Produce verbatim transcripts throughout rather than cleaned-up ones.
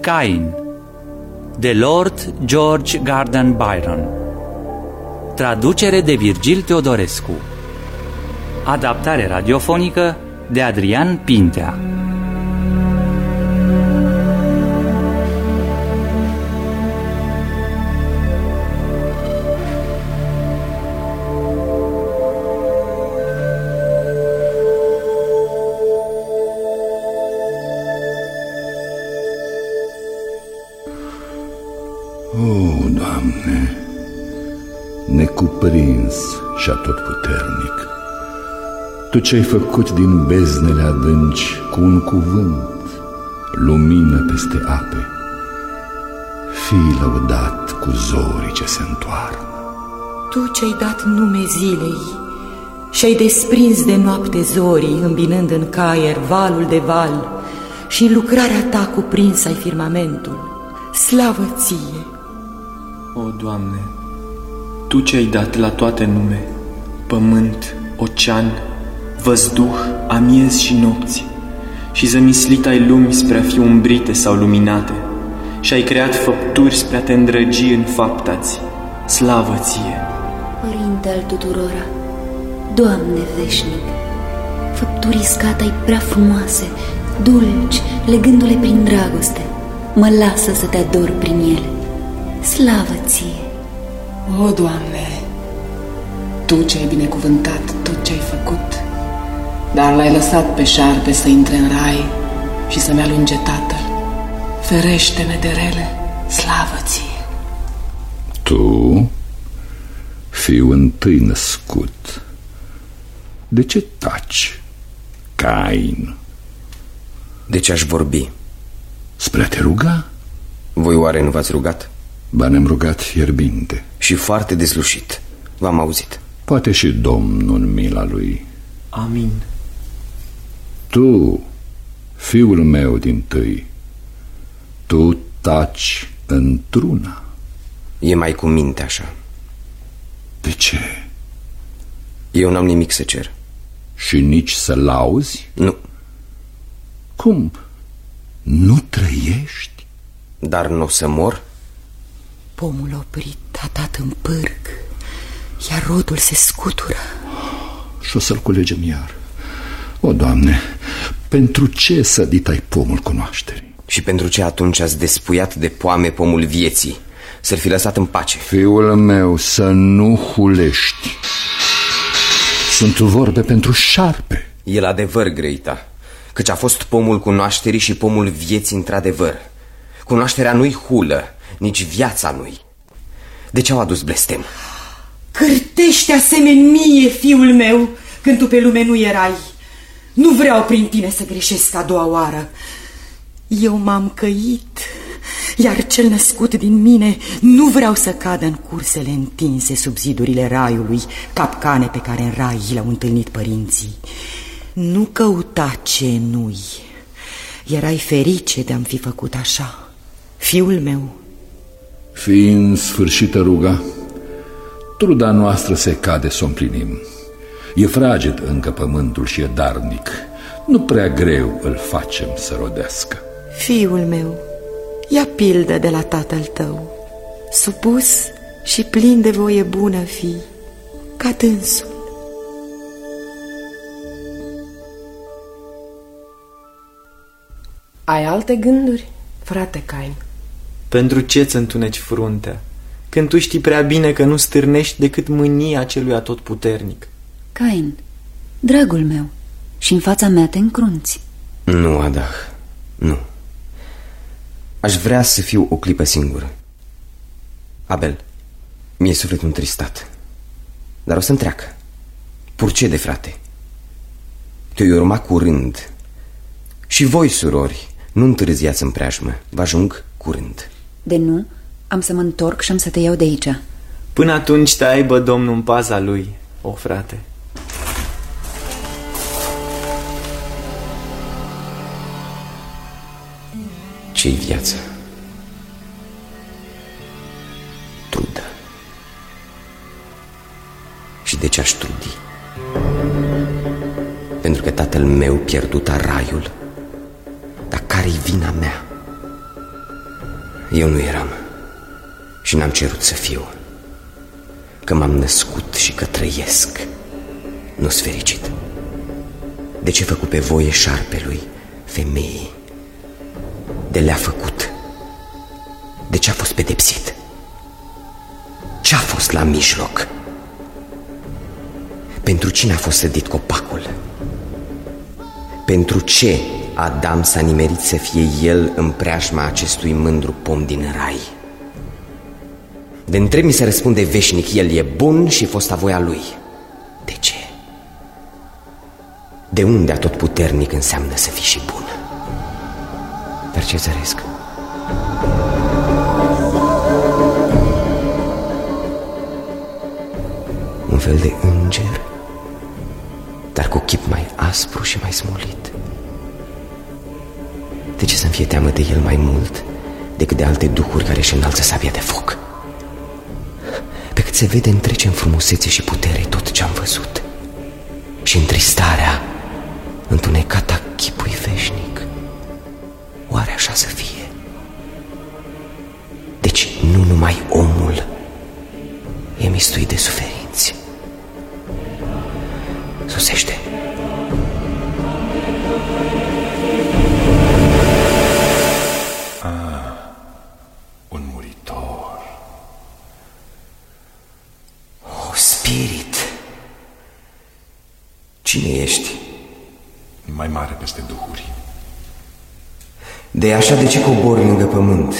Cain, de Lord George Gordon Byron. Traducere de Virgil Teodorescu. Adaptare radiofonică de Adrian Pintea. O, Doamne, necuprins și atotputernic, Tu ce-ai făcut din beznele adânci cu un cuvânt, lumină peste ape, fii lăudat cu zorii ce se întoarnă. Tu ce-ai dat nume zilei și-ai desprins de noapte zorii, îmbinând în caier valul de val, și în lucrarea Ta cuprins ai firmamentul. Slavă Ție! O, Doamne, Tu ce-ai dat la toate nume, pământ, ocean, văzduh, amiez și nopți, și zămislit ai lumi spre a fi umbrite sau luminate, și ai creat făpturi spre a Te îndrăgi în fapta-ți. Slavă Ție! Părinte al tuturora, Doamne veșnic, făpturii scata-i prea frumoase, dulci, legându-le prin dragoste, mă lasă să Te ador prin ele. Slavă Ție! O, Doamne, Tu ce-ai binecuvântat tot ce-ai făcut, dar l-ai lăsat pe șarpe să intre în rai și să-mi alunge tatăl. Ferește-ne de rele, slavă Ție! Tu, fiul întâi născut, de ce taci, Cain? De ce aș vorbi? Spre a te ruga? Voi oare nu v-ați rugat? Ba, ne-am rugat fierbinte. Și foarte deslușit, v-am auzit. Poate și Domnul în mila Lui. Amin. Tu, fiul meu dintâi, tu taci într-una. E mai cu minte așa. De ce? Eu n-am nimic să cer. Și nici să lauzi? Nu. Cum? Nu trăiești? Dar nu o să mor? Pomul oprit a dat în pârg, iar rodul se scutură. Și o să-l culegem iar. O, Doamne, pentru ce sădit ai pomul cunoașterii? Și pentru ce atunci ați despuiat de poame pomul vieții, să-l fi lăsat în pace? Fiul meu, să nu hulești. Sunt vorbe pentru șarpe. El adevăr, Greita, căci a fost pomul cunoașterii și pomul vieții într-adevăr. Cunoașterea nu-i hulă, nici viața nu-i. De ce au adus blestem? Cârtește asemeni mie, fiul meu, când tu pe lume nu erai. Nu vreau prin tine să greșesc a doua oară. Eu m-am căit, iar cel născut din mine nu vreau să cadă în cursele întinse sub zidurile raiului, capcane pe care în rai le-au întâlnit părinții. Nu căuta ce nu-i. Erai ferice de-am fi făcut așa, fiul meu. Fiind sfârșită ruga, truda noastră se cade să o împlinim. E fraged încă pământul și e darnic. Nu prea greu îl facem să rodească. Fiul meu, ia pildă de la tatăl tău, supus și plin de voie bună fii, ca dânsul. Ai alte gânduri, frate Cain? Pentru ce-ți întuneci fruntea, când tu știi prea bine că nu stârnești decât mânia celui atotputernic? Cain, dragul meu, și în fața mea te încrunți. Nu, Adah, nu. Aș vrea să fiu o clipă singură. Abel, mi-e sufletul întristat, dar o să-mi treacă. Purcede, frate, te-o urma curând. Și voi, surori, nu întârziați în preajmă, vă ajung curând. De nu, am să mă întorc și am să te iau de aici. Până atunci te aibă Domnul în paza lui, o frate. Ce-i viața? Trudă. Și de ce aș trudi? Pentru că tatăl meu pierdut a raiul. Dar care-i vina mea? Eu nu eram și n-am cerut să fiu. Că m-am născut și că trăiesc, nu-s fericit. De ce făcut pe voie șarpelui, femeii? De le-a făcut? De ce a fost pedepsit? Ce-a fost la mijloc? Pentru cine a fost sădit copacul? Pentru ce Adam s-a nimerit să fie el în preajma acestui mândru pom din rai? De întreb mi se răspunde veșnic, el e bun și fosta voia lui. De ce? De unde atotputernic înseamnă să fii și bun? Dar ce zăresc? Un fel de înger, dar cu chip mai aspru și mai smolit. De ce să-mi fie teamă de el mai mult decât de alte duhuri care își înalță sabia de foc? Pe cât se vede întrece în frumusețe și putere tot ce-am văzut, și întristarea întunecata chipului veșnic. Oare așa să fie? Deci nu numai omul e mistuit de suferinți. Sosește. Ah, un muritor. O, spirit. Cine ești? Mai mare peste duhuri. De așa de ce cobori lângă pământ?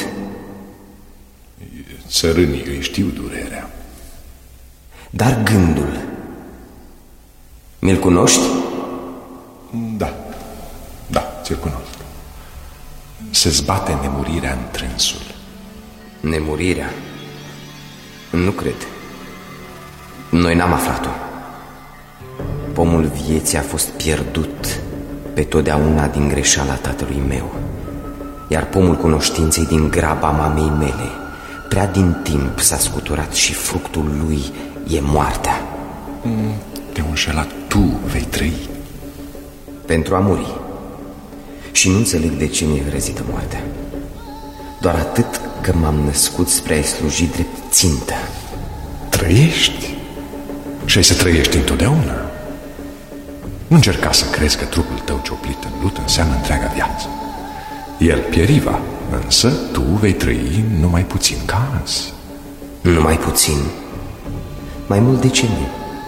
Țărânii îi știu durerea. Dar gândul, mi-l cunoști? Da, da, ți-l cunosc. Se zbate nemurirea în trânsul. Nemurirea? Nu cred. Noi n-am aflat-o. Pomul vieții a fost pierdut pe totdeauna din greșeala tatălui meu, iar pomul cunoștinței din graba mamei mele. Prea din timp s-a scuturat și fructul lui e moartea. De înșelat tu vei trăi. Pentru a muri. Și nu înțeleg de ce mi-e hrăzită moartea. Doar atât că m-am născut spre a-i sluji drept țintă. Trăiești și ai să trăiești întotdeauna. Nu încerca să crezi că trupul tău cioplit în lut înseamnă întreaga viață. El pieriva, însă tu vei trăi numai puțin ca azi. Numai puțin? Mai mult de ce nu?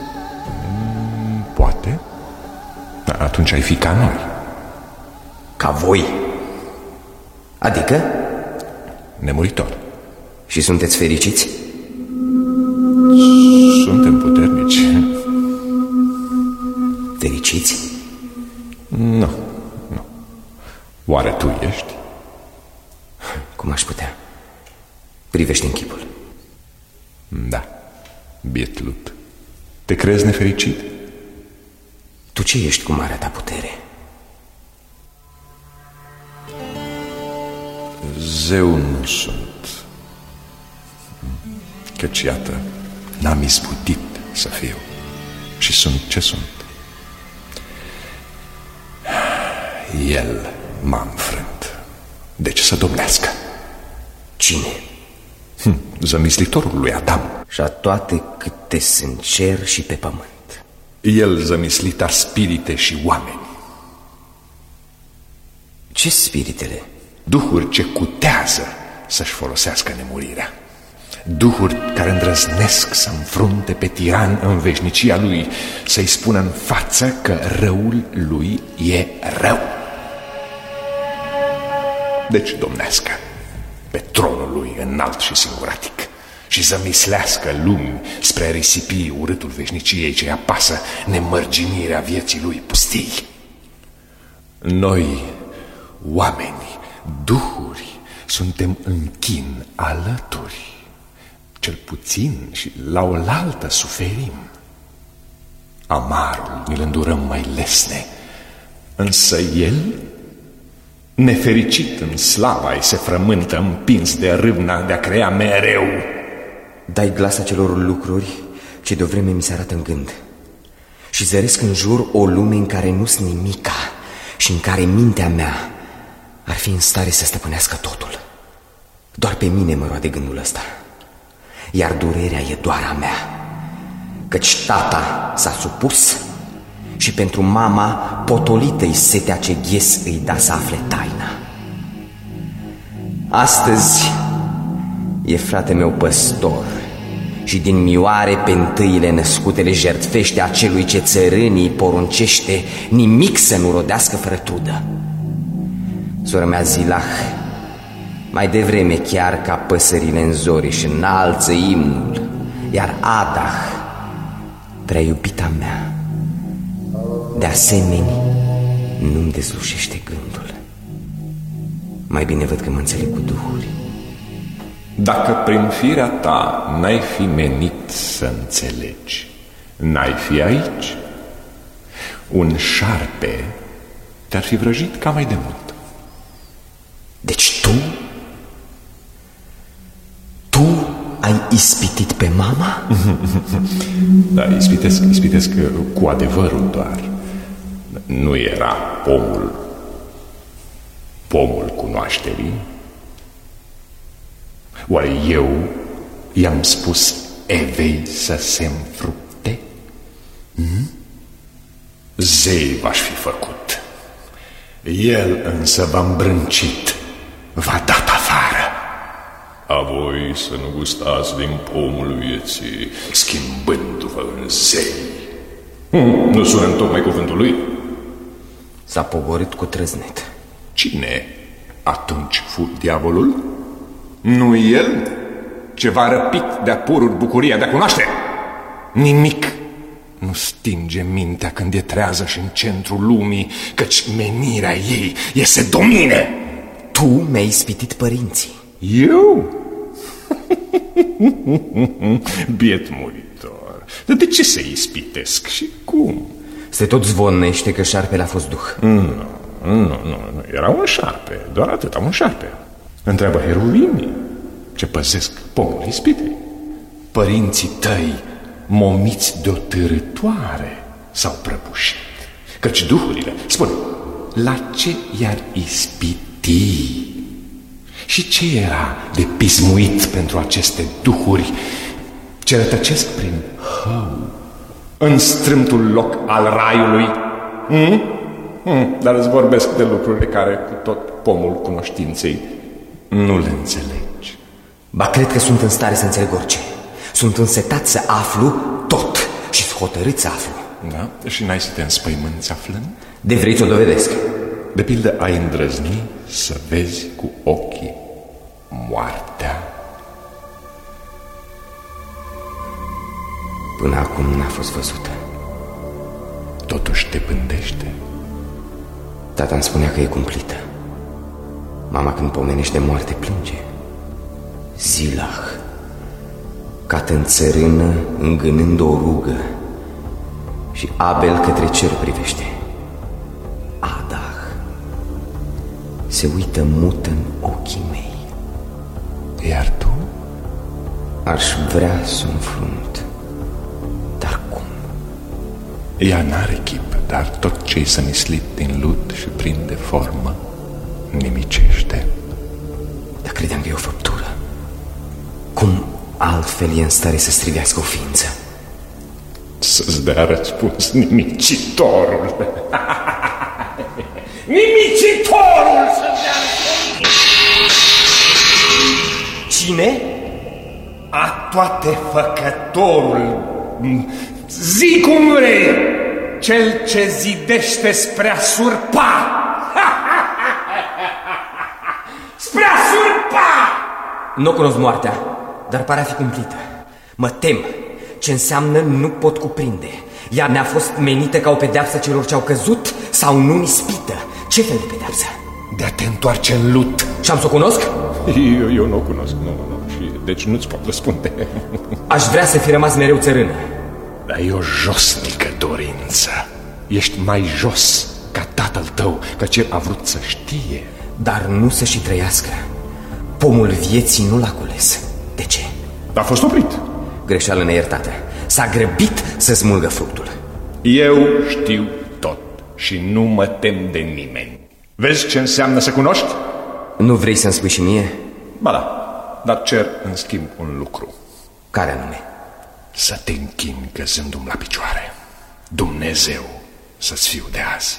Poate. Atunci ai fi ca noi. Ca voi? Adică? Nemuritor. Și sunteți fericiți? Suntem puternici. Fericiți? Nu, nu. Oare tu ești? Cum aș putea? Privește în chipul. Da, biet lut. Te crezi nefericit? Tu ce ești cu marea ta putere? Zeu nu sunt. Căci iată, n-am izbutit să fiu. Și sunt ce sunt. El m-a înfrânt. Deci să domnească. Cine? Hm, zămislitorul lui Adam. Și a toate câte sunt cer și pe pământ. El zămislita spirite și oameni. Ce spiritele? Duhuri ce cutează să-și folosească nemurirea. Duhuri care îndrăznesc să înfrunte pe tiran în veșnicia lui, să-i spună în față că răul lui e rău. Deci domnească pe tronul lui înalt și singuratic și zămislească lumi spre risipi urâtul veșniciei ce apasă nemărginirea vieții lui pustii. Noi, oameni, duhuri, suntem în chin alături, cel puțin și la oaltă suferim. Amarul ni-l îndurăm mai lesne, însă el, nefericit în slava-i, se frământă împins de râvna de a crea mereu. Dai glas acelor lucruri ce de-o vreme mi se arată în gând și zăresc în jur o lume în care nu-s nimica și în care mintea mea ar fi în stare să stăpânească totul. Doar pe mine mă roade gândul ăsta, iar durerea e doar a mea, căci tata s-a supus și pentru mama potolită-i setea ce ghes îi da să afle taina. Astăzi e frate meu păstor și din mioare pe întâile născute le jertfește acelui ce țărânii poruncește nimic să nu rodească fără trudă. Sora mea Zilah, mai devreme chiar ca păsările în zori își înalță imnul, iar Adah, prea iubita mea, de asemenea nu-mi dezlușește gândul. Mai bine văd că mă înțeleg cu duhuri. Dacă prin firea ta n-ai fi menit să înțelegi, n-ai fi aici, un șarpe te-ar fi vrăjit ca mai de mult. Deci tu, tu ai ispitit pe mama? Da, ispitesc, ispitesc cu adevărul doar. Nu era pomul, pomul cunoașterii? Oare eu i-am spus Evei să se înfrupte? Hmm? Zei v-aș fi făcut. El însă v-a îmbrâncit, v-a dat afară. A voi să nu gustați din pomul vieții, schimbându-vă în zei. Hmm, nu sună întocmai cuvântul lui? S-a pogorât cu trăznet. Cine atunci fu diavolul? Nu el ce v-a răpit de-a pururi bucuria de a cunoaște? Nimic nu stinge mintea când e trează și în centrul lumii, căci menirea ei e să domine. Tu mi-ai ispitit părinții. Eu? Biet muritor, dar de ce să ispitesc și cum? Se tot zvonește că șarpele a fost duh. Nu, nu, nu, nu. Era un șarpe, doar atâta, un șarpe. Întreabă heruvimii ce păzesc pomul ispitei. Părinții tăi, momiți de o târătoare, s-au prăbușit, căci duhurile, spune, la ce i-ar ispiti? Și ce era de pismuit pentru aceste duhuri ce rătăcesc prin hău în strâmtul loc al raiului? Hmm? Hmm, dar îți vorbesc de lucrurile care cu tot pomul cunoștinței nu le înțelegi. Ba, cred că sunt în stare să înțeleg orice. Sunt însetat să aflu tot și să hotărât să aflu. Da? Și n-ai să te înspăimânți aflând? De vrei să o dovedesc. De pildă, ai îndrăzni să vezi cu ochii moartea? Până acum n-a fost văzută. Totuși te pândește? Tata îmi spunea că e cumplită. Mama când pomenește de moarte plânge. Zilah, cată în țărână îngânând o rugă, și Abel către cer privește. Adah se uită mută în ochii mei. Iar tu? Aș vrea să o înfrunt, dar cum? Ea n-are chip, dar tot ce-i sămislit din lut și prinde formă nimicește. Dar credeam că e o făptură. Cum altfel e în stare să strivească o ființă? Să-ți dea răspuns nimicitorul. Nimicitorul să-ți dea răspuns. Cine? A toate făcătorul. Zi cum vrei. Cel ce zidește spre a surpa. Spre a surpa! Nu cunosc moartea, dar pare a fi cumplită. Mă tem. Ce înseamnă nu pot cuprinde. Ea mi-a fost menită ca o pedeapsă celor ce au căzut sau nu în ispită? Ce fel de pedeapsă? De a te întoarce în lut. Și am să o cunosc? Eu, eu nu o cunosc, nu, nu, și deci nu-ți pot răspunde. Aș vrea să fi rămas mereu țărână. Dar e o josnică dorință. Ești mai jos ca tatăl tău, căci el a vrut să știe. Dar nu să și trăiască. Pomul vieții nu l-a cules. De ce? A fost oprit. Greșeală neiertată. S-a grăbit să smulgă fructul. Eu știu tot și nu mă tem de nimeni. Vezi ce înseamnă să cunoști? Nu vrei să-mi spui și mie? Ba da, dar cer în schimb un lucru. Care anume? Să te închini căzându-mi la picioare. Dumnezeu să-ți fiu de azi.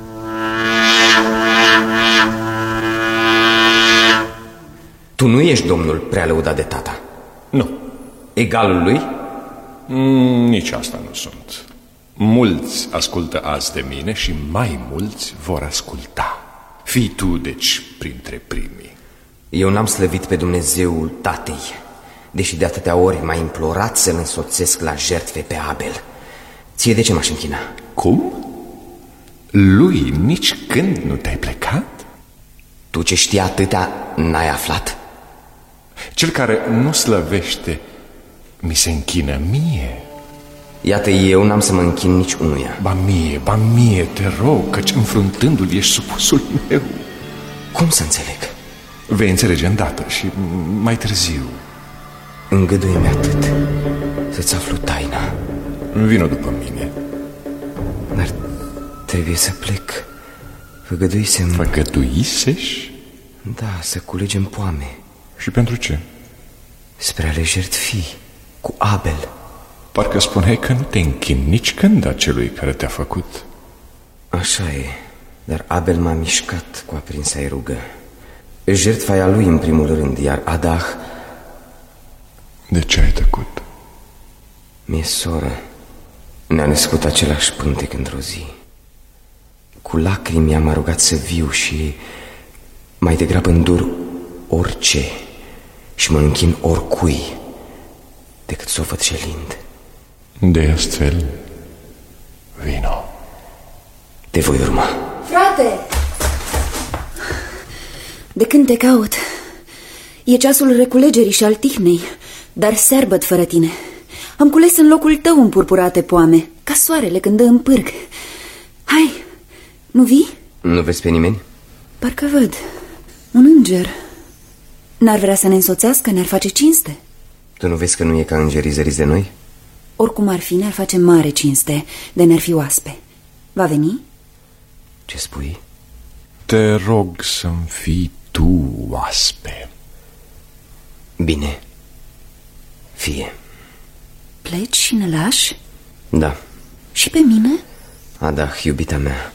Tu nu ești domnul prea lăudat de tata? Nu. Egalul lui? Mm, nici asta nu sunt. Mulți ascultă azi de mine și mai mulți vor asculta. Fii tu, deci, printre primii. Eu n-am slăvit pe Dumnezeul tatei, deși de atâtea ori m-a implorat să-l însoțesc la jertfe pe Abel. Ție de ce m-aș închina? Cum? Lui nici când nu te-ai plecat? Tu ce știi atâtea, n-ai aflat? Cel care nu slăvește mi se închină mie. Iată, eu n-am să mă închin nici unuia. Ba mie, ba mie, te rog, căci înfruntându-l ești supusul meu. Cum să înțeleg? Vei înțelege îndată și mai târziu. Îngăduie-mi atât, să-ți aflu taina. Vino după mine. Dar trebuie să plec. Făgăduisem... Făgăduisești? Da, să culegem poame. Și pentru ce? Spre a le jertfi cu Abel. Parcă spuneai că nu te închini nici când acelui care te-a făcut. Așa e, dar Abel m-a mișcat cu aprinsa rugă. Jertfa e a lui în primul rând, iar Adah... De ce ai tăcut? Mi-e soră. Ne-a născut același pântec într-o zi. Cu lacrimi am rugat să viu și mai degrabă îndur orice și mă închin oricui decât să o văd șelind. De astfel, vino. Te voi urma. Frate! De când te caut? E ceasul reculegerii și al tihnei, dar searbăt fără tine. Am cules în locul tău împurpurate poame, ca soarele când dă în pârg. Hai, nu vii? Nu vezi pe nimeni? Parcă văd. Un înger. N-ar vrea să ne însoțească, ne-ar face cinste. Tu nu vezi că nu e ca îngerii zăriți de noi? Oricum ar fi, ne-ar face mare cinste de ne-ar fi oaspe. Va veni? Ce spui? Te rog să-mi fii tu oaspe. Bine. Fie. Pleci și ne lași? Da. Și pe mine? Adah, iubita mea.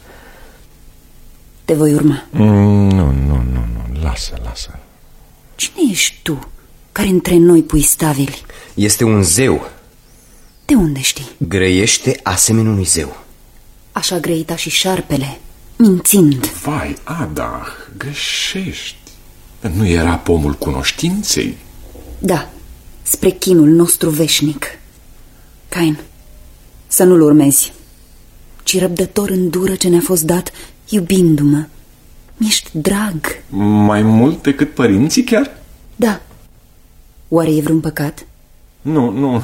Te voi urma. mm, Nu, nu, nu, nu, lasă, lasă. Cine ești tu, care între noi pui staveli? Este un zeu. De unde știi? Grăiește asemenea unui zeu. Așa grăita și șarpele, mințind. Vai, Adah, greșești. Nu era pomul cunoștinței? Da, spre chinul nostru veșnic. Cain, să nu-l urmezi, ci răbdător îndură ce ne-a fost dat, iubindu-mă. Mi-ești drag. Mai mult decât părinții chiar? Da. Oare e vreun păcat? Nu, nu,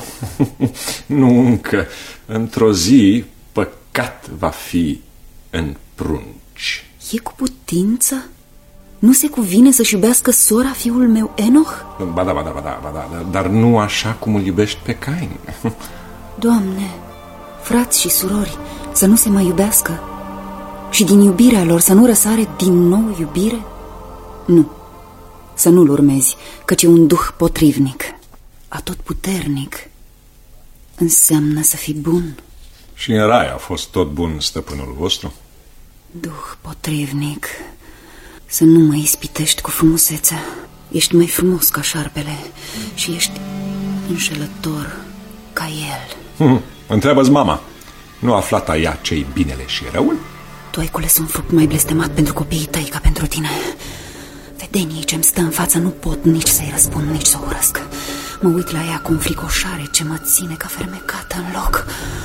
nu încă. Într-o zi păcat va fi în prunci. E cu putință? Nu se cuvine să-și iubească sora fiul meu Enoch? Ba da, ba da, ba da, ba da, dar nu așa cum îl iubești pe Cain. Doamne, frați și surori, să nu se mai iubească și din iubirea lor să nu răsare din nou iubire? Nu, să nu-l urmezi, căci e un duh potrivnic, atotputernic. Înseamnă să fii bun. Și în rai a fost tot bun stăpânul vostru? Duh potrivnic, să nu mă ispitești cu frumusețea. Ești mai frumos ca șarpele și ești înșelător ca el. Hmm, întreabă-ți mama. Nu a aflat a ea ce-i binele și răul? Tu ai cules un fruct mai blestemat pentru copiii tăi ca pentru tine. Vedenii ce-mi stă în față nu pot nici să-i răspund, nici să o urăsc. Mă uit la ea cu înfricoșare ce mă ține ca fermecată în loc.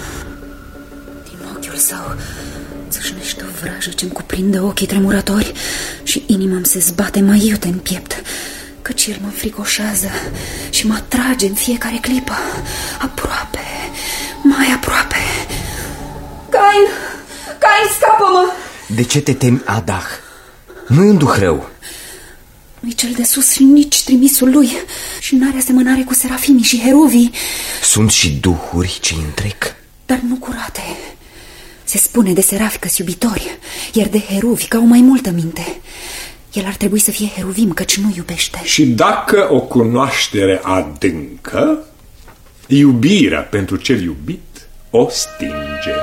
Din ochiul său țâșnește o vrajă ce-mi cuprinde ochii tremurători și inima-mi se zbate mai iute în piept, căci el mă înfricoșează și mă atrage în fiecare clipă. Aproape, mai aproape. Cain! Cain, scapă-mă! De ce te temi, Adah? Nu-i un duh rău. Nu-i cel de sus și nici trimisul lui și n-are asemănare cu serafimii și heruvii. Sunt și duhuri ce întrec, dar nu curate. Se spune de serafi că-s iubitori, iar de heruvi că au mai multă minte. El ar trebui să fie heruvim, căci nu iubește. Și dacă o cunoaștere adâncă, iubirea pentru cel iubit o stinge.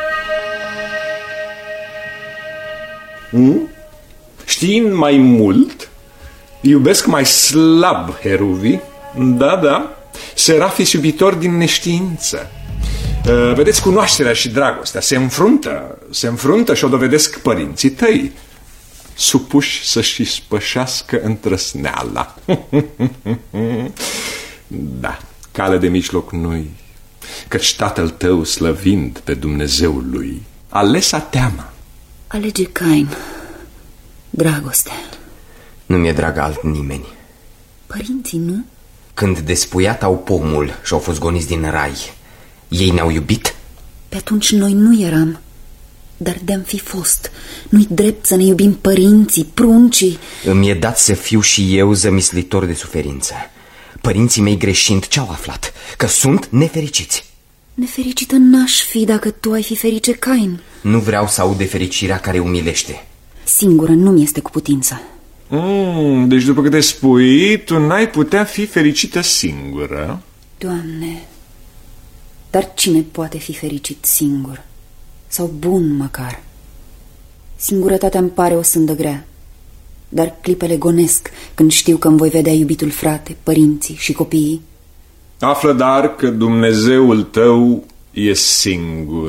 Hmm? Știind mai mult, iubesc mai slab heruvii. Da, da, serafii iubitori din neștiință. uh, Vedeți, cunoașterea și dragostea se înfruntă, se înfruntă și o dovedesc părinții tăi, supuși să-și spășească întrăsneala. Da, cale de mijloc nu-i, căci tatăl tău, slăvind pe Dumnezeul lui, alesa teama. Alege Cain dragostea. Nu mi-e drag alt nimeni. Părinții, nu? Când despuiat au pomul și au fost goniți din rai, ei ne-au iubit? Pe atunci noi nu eram. Dar de-am fi fost, nu-i drept să ne iubim părinții, pruncii. Îmi e dat să fiu și eu zămislitor de suferință. Părinții mei greșind ce-au aflat? Că sunt nefericiți. Nefericită n-aș fi dacă tu ai fi ferice, Cain. Nu vreau să aud de fericirea care umilește. Singură nu-mi este cu putință. mm, Deci după câte spui, tu n-ai putea fi fericită singură. Doamne, dar cine poate fi fericit singur? Sau bun măcar? Singurătatea îmi pare o sândă grea, dar clipele gonesc când știu că îmi voi vedea iubitul frate, părinții și copiii. Află dar că Dumnezeul tău e singur.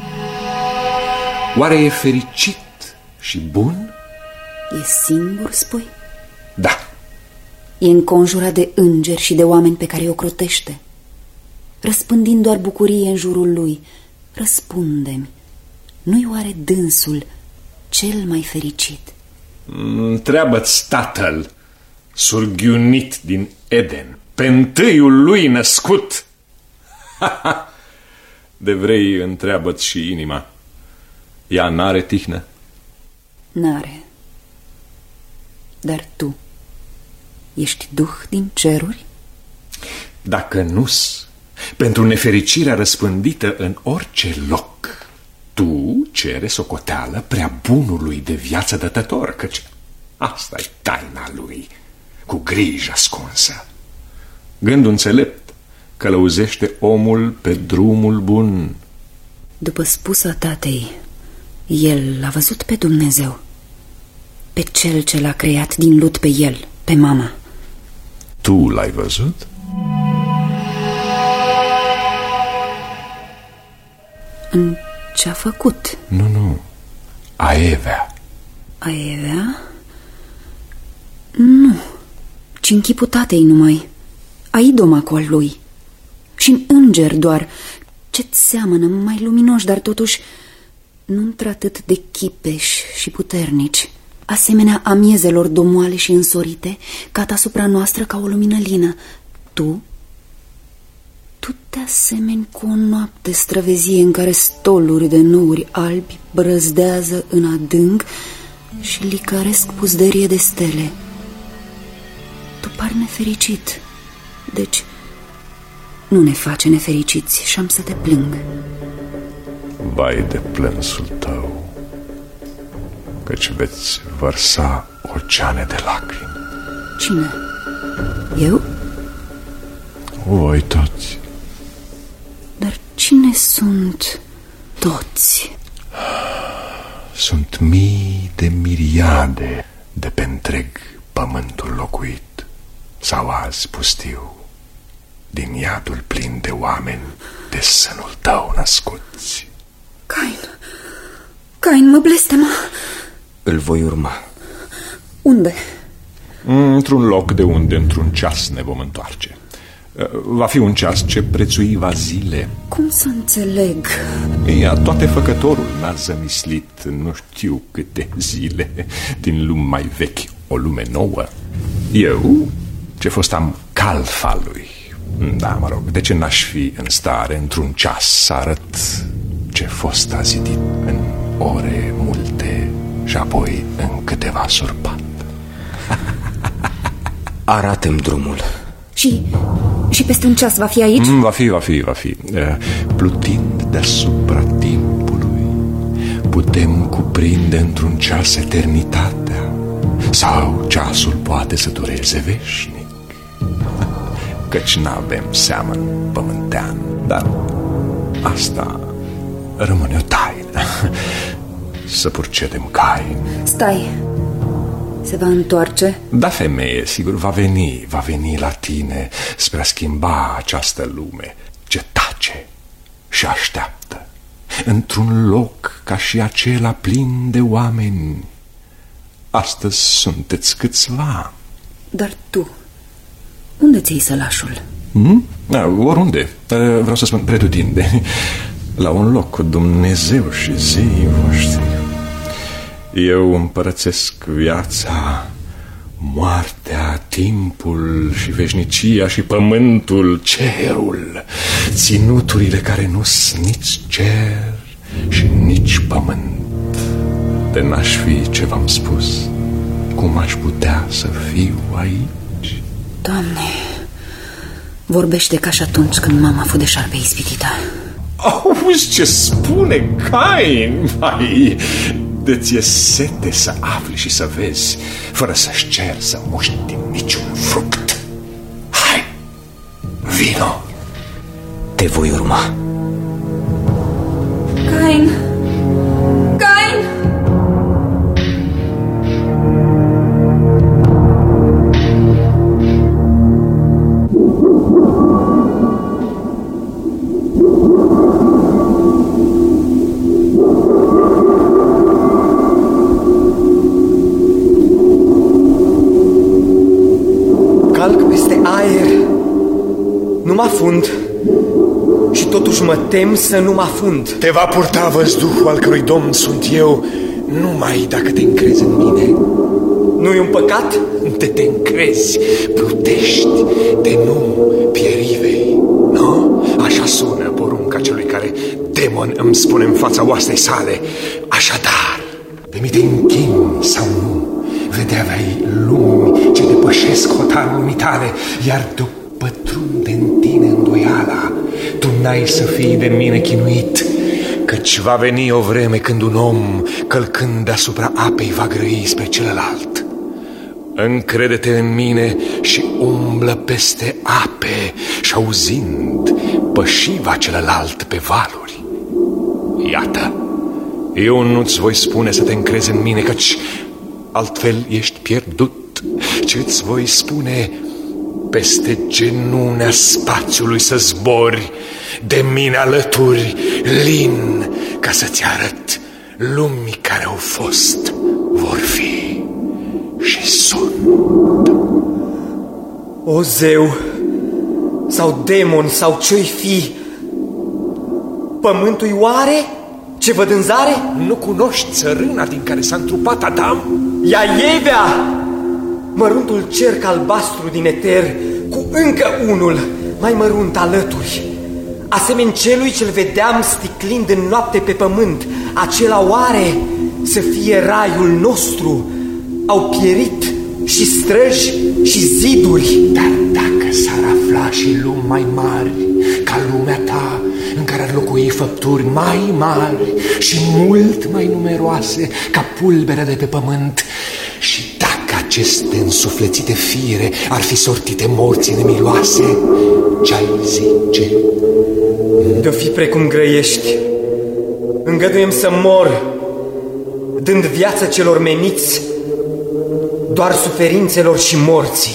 Oare e fericit și bun? E singur, spui? Da. E înconjurat de îngeri și de oameni pe care îi ocrotește, răspândind doar bucurie în jurul lui. Răspunde-mi, nu-i oare dânsul cel mai fericit? Întreabă-ți tatăl, surghiunit din Eden, pe întâiul lui născut. De vrei, întreabă-ți și inima. Ea n-are tihnă? N-are. Dar tu ești duh din ceruri? Dacă nu-s, pentru nefericirea răspândită în orice loc, tu cere socoteală prea bunului de viață dătător, căci asta-i taina lui, cu grijă ascunsă. Gândul înțelept călăuzește omul pe drumul bun. După spusa tatei, el l-a văzut pe Dumnezeu, pe cel ce l-a creat din lut pe el, pe mama. Tu l-ai văzut? În ce-a făcut? Nu, nu, Aevea. Aevea? Nu, ci în chipul tatei numai, a idomacul lui. Și în înger doar, ce-ți seamănă, mai luminoși, dar totuși nu într-atât de chipeși și puternici, asemenea amiezelor domoale și însorite, cad asupra noastră ca o lumină lină. Tu? Tu te asemeni cu o noapte străvezie în care stoluri de nouri albi brăzdează în adânc și licăresc puzderie de stele. Tu pari nefericit, deci nu ne face nefericiți și am să te plâng. Vai de plânsul tău, căci veți vărsa oceane de lacrimi. Cine? Eu? Voi toți. Dar cine sunt toți? Sunt mii de miriade de pe întreg pământul locuit, sau azi pustiu, din iadul plin de oameni de sânul tău născuți. Cain, Cain, mă blestema. Îl voi urma. Unde? Într-un loc de unde într-un ceas ne vom întoarce. Va fi un ceas ce prețuiva zile. Cum să înțeleg? Ea, toate făcătorul n-a zămislit nu știu câte zile din lume mai vechi, o lume nouă. Eu, ce fost am calfa lui, da, mă rog, de ce n-aș fi în stare într-un ceas să arăt ce fost a zidit în ore multe și apoi în câteva surpat. Arată-mi drumul. Și, și peste un ceas va fi aici? Mm, va fi, va fi, va fi. Plutind deasupra timpului, putem cuprinde într-un ceas eternitatea. Sau ceasul poate să dureze veșnic, căci n-avem seamăn pământean. Dar asta rămâne o taină. Să procedem cai. Stai, se va întoarce? Da, femeie, sigur, va veni, va veni la tine spre a schimba această lume ce tace și așteaptă într-un loc ca și acela plin de oameni. Astăzi sunteți câțiva. Dar tu, unde ți-ai sălașul? Hmm? Da, oriunde, vreau să spun pretutinde, la un loc cu Dumnezeu și zeii voștri. Eu împărățesc viața, moartea, timpul și veșnicia și pământul, cerul, ținuturile care nu-s nici cer și nici pământ. De n-aș fi ce v-am spus, cum aș putea să fiu aici? Doamne, vorbește ca și atunci când mama fu de șarpe ispitită. Auzi ce spune Cain, vai! De ți-e sete să afli și să vezi, fără să-și cer să muști din niciun fruct. Hai, vino! Te voi urma. Cain! Cain! Calc peste aer, nu mă afund și totuși mă tem să nu mă afund. Te va purta văzduhul al cărui domn sunt eu, numai dacă te încrezi în mine. Nu-i un păcat? De te încrezi, plutești, de nu pieri vei. Nu? Așa sună porunca celui care demon îmi spune în fața oastei sale. Așadar, pe mine te închin sau nu, vedea vei lumi ce depășesc hotarul lumii tale, iar de-o pătrunde în tine îndoiala, tu n-ai să fii de mine chinuit, căci va veni o vreme când un om, călcând deasupra apei, va grăi spre celălalt. Încrede-te în mine și umblă peste ape și auzind, pășiva celălalt pe valuri. Iată, eu nu-ți voi spune să te încrezi în mine, căci altfel ești pierdut, ce-ți voi spune peste genunea spațiului să zbori, de mine alături, lin, ca să-ți arăt lumii care au fost, vor fi și sunt. O zeu, sau demon, sau ce-i fi, pământul oare ce văd în zare? Nu cunoști țărâna din care s-a întrupat Adam? Ea Ievea, măruntul cerc albastru din eter, cu încă unul mai mărunt alături, asemeni celui ce-l vedeam sticlind în noapte pe pământ. Acela oare să fie raiul nostru? Au pierit și străji și ziduri. Dar dacă s-ar afla și lumi mai mari ca lumea ta, în care ar locui făpturi mai mari și mult mai numeroase ca pulberea de pe pământ, și dacă aceste însuflețite fire ar fi sortite morții nemiloase, ce-ai zice? De-o fi precum grăiești, îngăduiem să mor, dând viață celor meniți, doar suferințelor și morții.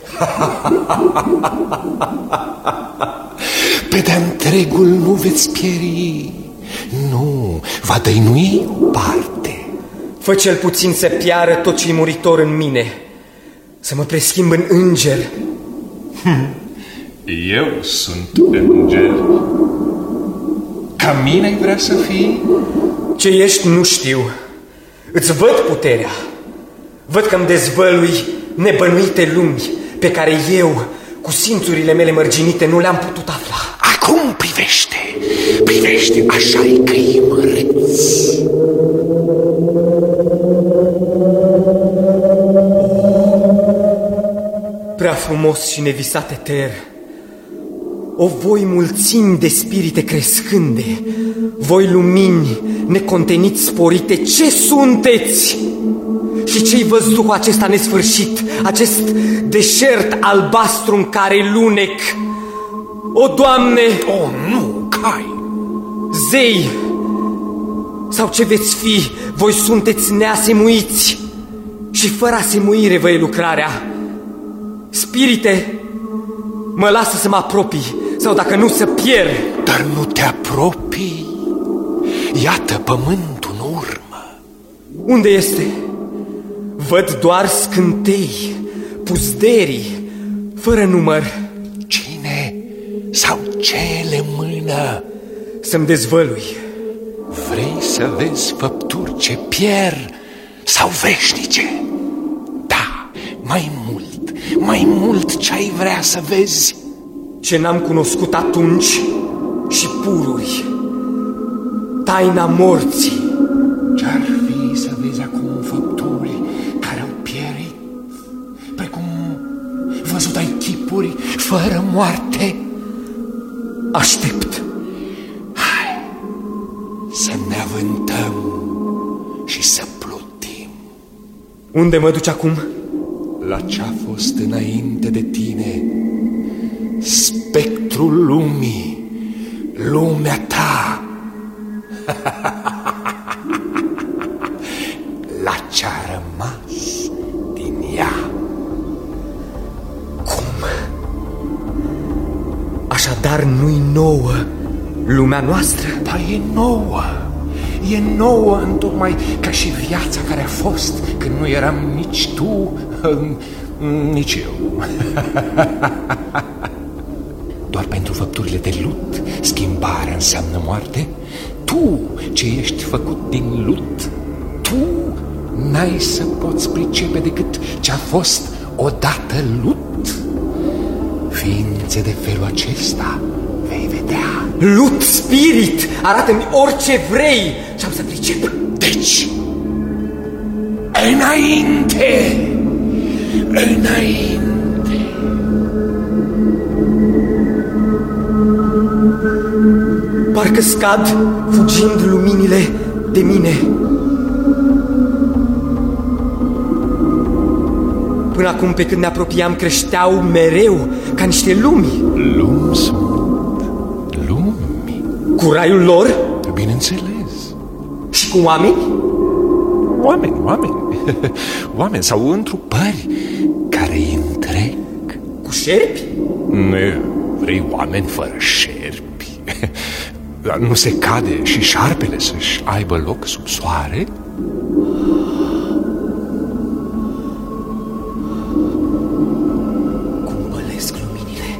Pe de întregul nu veți pieri, nu, va dăinui parte. Fă cel puțin să piară tot ce-i muritor în mine, să mă preschimb în înger. Eu sunt înger. Ca mine ai vrea să fii? Ce ești nu știu, îți văd puterea. Văd că-mi dezvălui nebănuite lumi pe care eu, cu simțurile mele mărginite, nu le-am putut afla. Acum privește, privește, așa-i că-i măreți. Prea frumos și nevisat eter, o voi mulțimi de spirite crescânde, voi lumini neconteniți sporite, ce sunteți? Și ce-i văzduhul acesta nesfârșit, acest deșert albastru în care lunec? O, Doamne! O, nu, cai! Zei! Sau ce veți fi, voi sunteți neasemuiți și fără asemuire vă e lucrarea. Spirite, mă lasă să mă apropii, sau dacă nu să pierd. Dar nu te apropii. Iată pământul în urmă. Unde este? Văd doar scântei, puzderii, fără număr. Cine sau ce le mână? Să-mi dezvălui. Vrei să vezi făpturi ce pierd sau veșnice? Da, mai mult, mai mult ce-ai vrea să vezi. Ce n-am cunoscut atunci și pururi. Taina morții. Ce-ar fi să vezi acum făpturi care au pierit, precum văzut ai chipuri fără moarte? Aștept. Hai să ne avântăm și să plutim. Unde mă duci acum? La ce-a fost înainte de tine, spectrul lumii, lumea ta. La ce-a rămas din ea. Cum? Așadar nu-i nouă lumea noastră? Da, e nouă. E nouă întocmai ca și viața care a fost când nu eram nici tu, nici eu. Doar pentru făpturile de lut schimbarea înseamnă moarte. Tu, ce ești făcut din lut, tu n-ai să poți pricepe decât ce-a fost odată lut. Ființe de felul acesta vei vedea. Lut, spirit, arată-mi orice vrei și am să pricep. Deci, înainte, înainte. Parcă scad, fugind luminile de mine. Până acum, pe când ne apropiam, creșteau mereu ca niște lumi. Lumi sunt lumi. Cu raiul lor? Bineînțeles. Și cu oameni? Oameni, oameni. Oameni sau întrupări care îi întrec. Cu șerpi? Nu, vrei oameni fără șerpi? Nu se cade și șarpele să-și aibă loc sub soare? Cum pălesc luminile.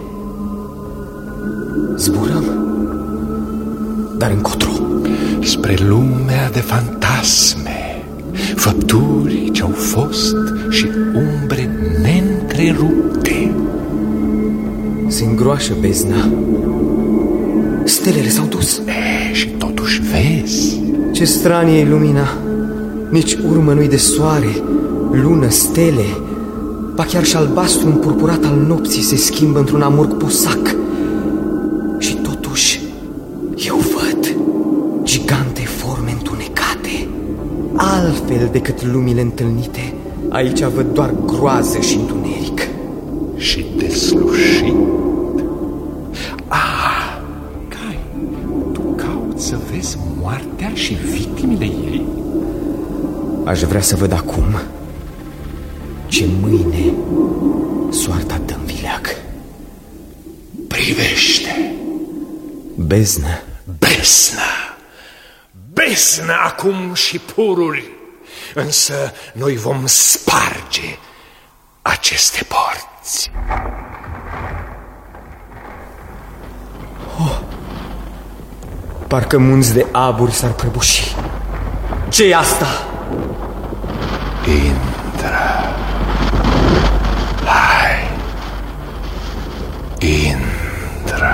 Zburăm. Dar încotro? Spre lumea de fantasme, făpturi ce-au fost și umbre neîntrerupte. Se îngroașă bezna. Stelele s-au dus. E, și totuși vezi. Ce stranie e lumina. Nici urmă nu-i de soare, lună, stele. Ba chiar și albastru împurpurat al nopții se schimbă într-un amurg posac. Și totuși eu văd gigante forme întunecate, altfel decât lumile întâlnite. Aici văd doar groază și întuneric. Și deslușit. Ah, Cai, tu cauți să vezi moartea și victimele ei? Aș vrea să văd acum ce mâine soarta dă-mi vileag. Privește. Beznă. Beznă. Beznă acum și pururi. Însă noi vom sparge aceste porți. Oh, parcă munți de aburi s-ar prăbuși. Ce-i asta? Intră. Hai. Intră.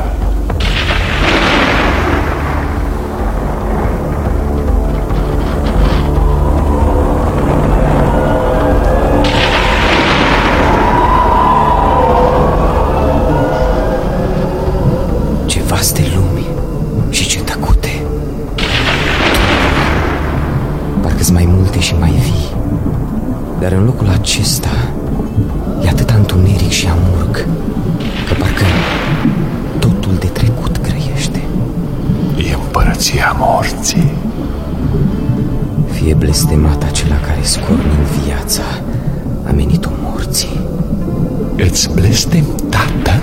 Ce vaste lumi și ce tăcute. Parcă-s mai multe și mai vii. Dar în locul acesta e atâta întuneric și amurg că parcă totul de trecut grăiește. E împărăția morții. Fie blestemat acela care scornind viața a menit-o morții. Îți blestem, tată?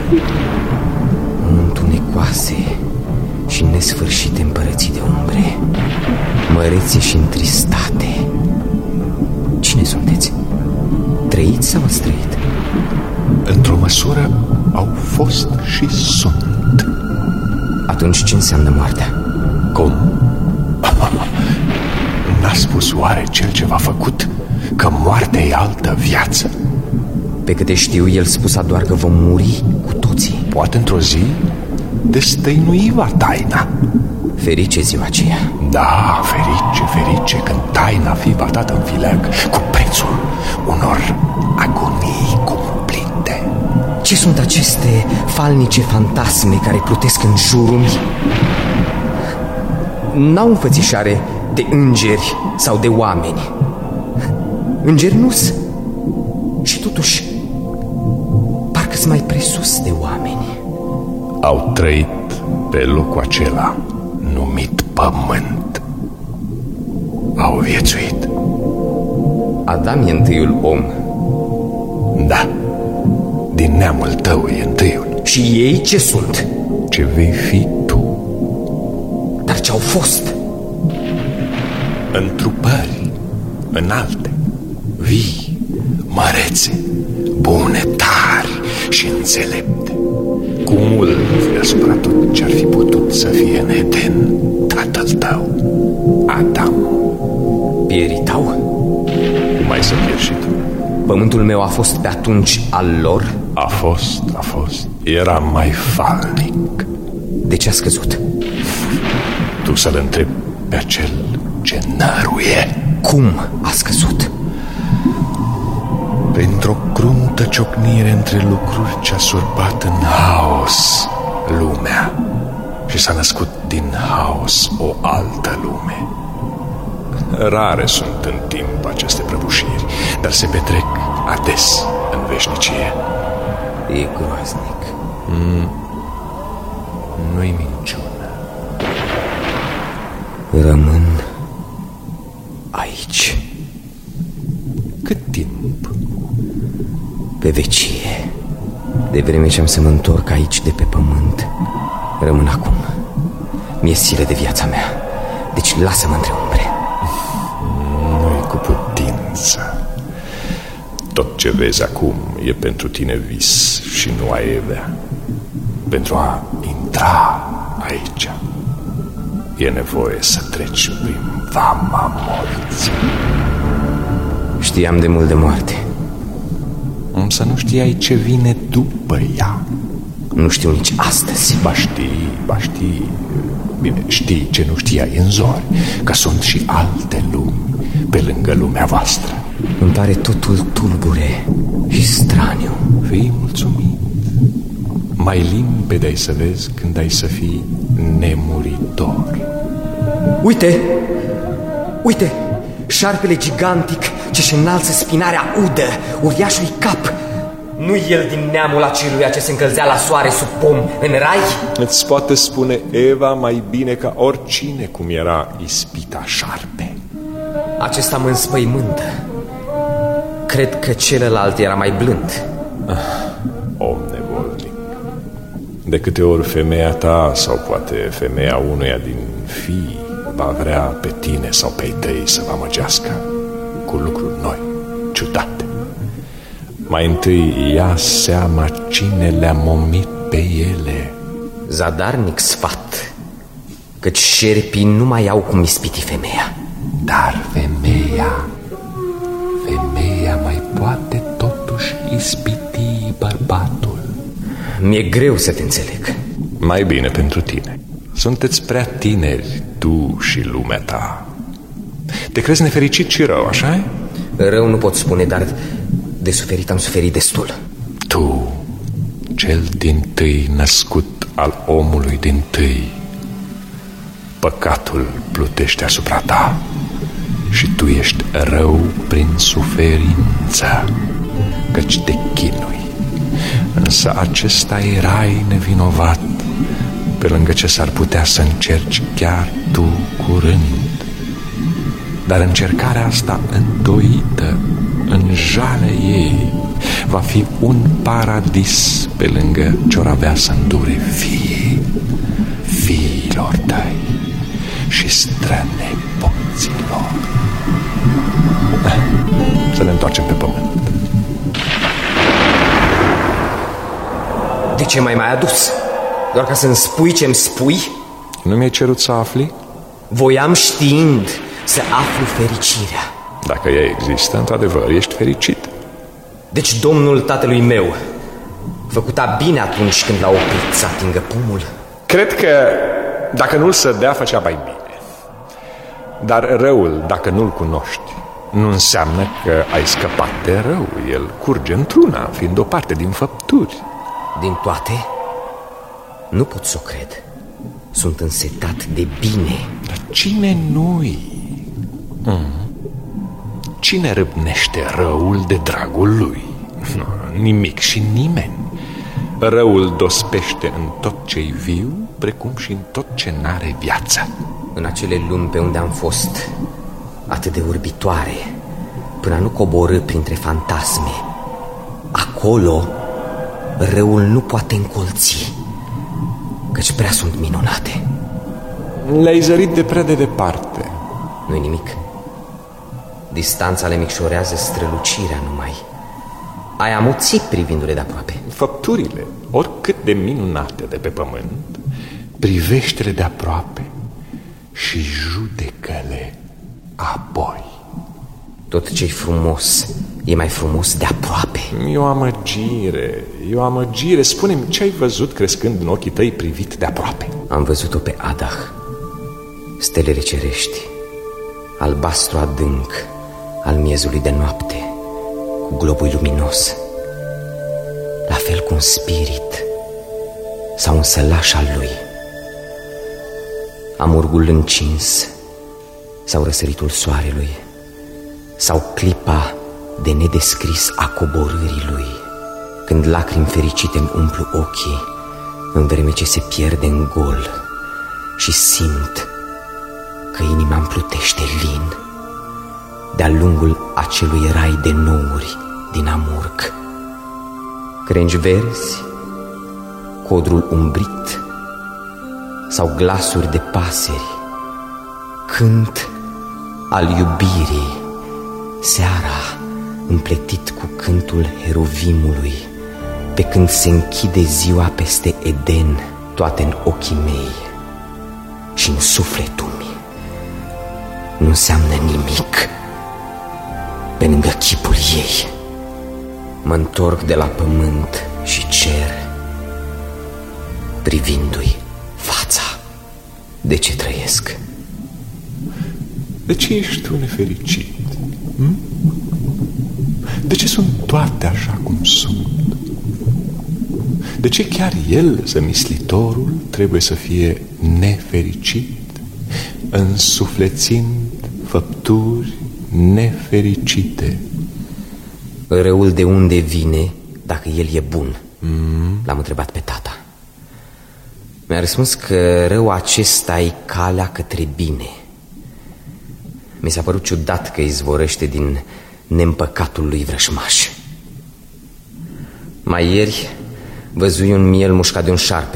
Întunecoase și nesfârșite împărății de umbre, mărețe și întristate. Cine sunteți? Trăiți sau ați trăit? Într-o măsură au fost și sunt. Atunci ce înseamnă moartea? Cum? N-a spus oare cel ce v-a făcut că moartea e altă viață? Pe câte știu, el spusa doar că vom muri cu toții. Poate într-o zi destăinuiva taina. Ferice ziua aceea. Da, ferice, ferice, când taina fi va dată în vileag cu prețul unor agonii cumplite. Ce sunt aceste falnice fantasme care plutesc în jurul meu? N-au înfățișare de îngeri sau de oameni. Îngeri nu-s. Și totuși parcă-s mai presus de oameni. Au trăit pe locul acela numit pământ. Au viețuit. Adam e întâiul om. Da, din neamul tău e întâiul. Și ei ce sunt? Ce vei fi tu. Dar ce-au fost? Întrupări înalte, vii, mărețe, bune, tari și înțelepte, cu mult deasupra tot ce-ar fi putut să fie în Eden tatăl tău, Adam. Pierii tău? Cum ai să pieri și tu? Pământul meu a fost pe atunci al lor? A fost, a fost. Era mai falnic. De ce a scăzut? Tu să-l întrebi pe acel ce năruie. Cum a scăzut? Printr-o cruntă ciocnire între lucruri ce-a surpat în haos lumea și s-a născut din haos o altă lume. Rare sunt în timp aceste prăbușiri, dar se petrec ades în veșnicie. E groaznic. Mm. Nu-i minciună. Rămân aici. Cât timp? Pe vecie. De vreme ce am să mă întorc aici de pe pământ, rămân acum. Mi-e silă de viața mea, deci lasă-mă între umbre. Nu-i cu putință. Tot ce vezi acum e pentru tine vis și nu ai evea. Pentru a intra aici e nevoie să treci prin vama morții. Știam de mult de moarte. Să nu știai ce vine după ea. Nu știu nici astăzi. Ba știi, ba știi. Bine, știi ce nu știai în zori, că sunt și alte lumi pe lângă lumea voastră. Îmi pare totul tulbure și straniu. Fii mulțumit. Mai limpede ai să vezi când ai să fii nemuritor. Uite! Uite! Șarpele gigantic ce-și înalță spinarea udă uriașului cap. Nu el din neamul aceluia ce se încălzea la soare sub pom în rai? Îți poate spune Eva mai bine ca oricine cum era ispita șarpe. Acesta mă înspăimântă. Cred că celălalt era mai blând. Ah, om nevolnic. De câte ori femeia ta sau poate femeia unuia din fii va vrea pe tine sau pe ei tăi să vă amăgească cu lucruri noi, ciudate. Mai întâi ia seama cine le-a momit pe ele. Zadarnic sfat, căci șerpii nu mai au cum ispiti femeia. Dar femeia, femeia mai poate totuși ispiti bărbatul. Mi-e greu să te înțeleg. Mai bine pentru tine. Sunteți prea tineri, tu și lumea ta. Te crezi nefericit și rău, așa-i? Rău nu pot spune, dar de suferit am suferit destul. Tu, cel dintâi născut al omului dintâi, păcatul plutește asupra ta și tu ești rău prin suferință, căci te chinui. Însă acesta e rai nevinovat, pe lângă ce s-ar putea să încerci chiar tu curând. Dar încercarea asta îndoită, în jale ei, va fi un paradis pe lângă ce-or avea să îndure fiii, fiilor tăi și strănepoților. Să ne întoarcem pe pământ. De ce m-ai mai adus? Doar ca să-mi spui ce-mi spui? Nu mi-ai cerut să afli? Voiam, știind, să aflu fericirea. Dacă ea există, într-adevăr, ești fericit. Deci domnul tatălui meu făcuta bine atunci când l-a oprit să atingă pomul? Cred că dacă nu-l sădea, făcea mai bine. Dar răul, dacă nu-l cunoști, nu înseamnă că ai scăpat de rău. El curge într-una, fiind o parte din făpturi. Din toate? Nu pot să o cred. Sunt însetat de bine. Dar cine nu-i? Mm. Cine râvnește răul de dragul lui? Nimic și nimeni. Răul dospește în tot ce-i viu, precum și în tot ce n-are viață. În acele lumi pe unde am fost, atât de urbitoare, până nu coborâ printre fantasme, acolo răul nu poate încolți, căci prea sunt minunate. Le-ai zărit de prea de departe. Nu-i nimic. Distanța le micșorează strălucirea numai. Ai amuțit privindu-le de aproape. Făpturile, oricât de minunate de pe pământ, privește-le de aproape și judecă-le apoi. Tot ce-i frumos e mai frumos de aproape. E o amăgire, e o amăgire. Spune-mi, ce ai văzut crescând în ochii tăi privit de aproape? Am văzut-o pe Adah, stelele cerești, albastru adânc al miezului de noapte, cu globul luminos, la fel cu un spirit sau un sălaș al lui, amurgul încins sau răsăritul soarelui, sau clipa de nedescris a coborârii lui, când lacrimi fericite îmi umplu ochii, în vreme ce se pierde în gol, și simt că inima îmi plutește lin de-a lungul acelui rai de nouri din amurg. Crengi verzi, codrul umbrit sau glasuri de pasări, cânt al iubirii, seara împletit cu cântul heruvimului, pe când se închide ziua peste Eden, toate în ochii mei și în sufletul meu nu înseamnă nimic pe lângă chipul ei. Mă întorc de la pământ și cer, privindu-i fața. De ce trăiesc? De ce ești tu nefericit? Hm? De ce sunt toate așa cum sunt? De ce chiar el, zămislitorul, trebuie să fie nefericit, însuflețind făpturi nefericite? Răul de unde vine dacă el e bun? Mm. L-am întrebat pe tata. Mi-a răspuns că răul acesta e calea către bine. Mi s-a părut ciudat că izvorăște din neîmpăcatul lui vrășmaș. Mai ieri văzui un miel mușcat de un șarpe.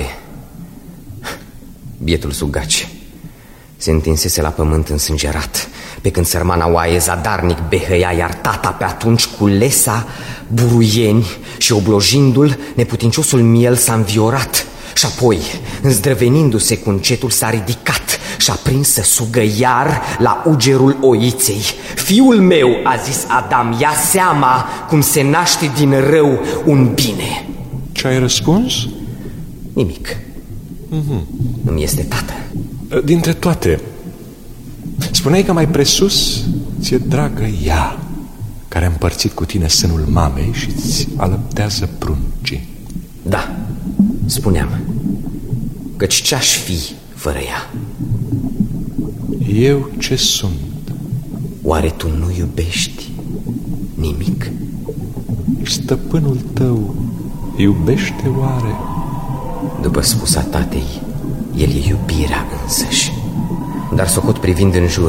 Bietul sugaci se întinsese la pământ însângerat, pe când sărmana oaie zadarnic behăia, iar tata pe atunci cu lesa buruieni și oblojindu-l, neputinciosul miel s-a înviorat. Și apoi, îndrăvenindu-se cu încetul, s-a ridicat și-a prins să sugă iar la ugerul oiței. Fiul meu, a zis Adam, ia seama cum se naște din rău un bine. Ce ai răspuns? Nimic. Mm-hmm. Nu-mi este tată. Dintre toate, spuneai că mai presus ți-e dragă ea, care a împărțit cu tine sânul mamei și îți alăptează pruncii. Da, spuneam, căci ce-aș fi fără ea? Eu ce sunt? Oare tu nu iubești nimic? Stăpânul tău iubește oare? După spusa tatei, el e iubirea însăși. Dar socot privind în jur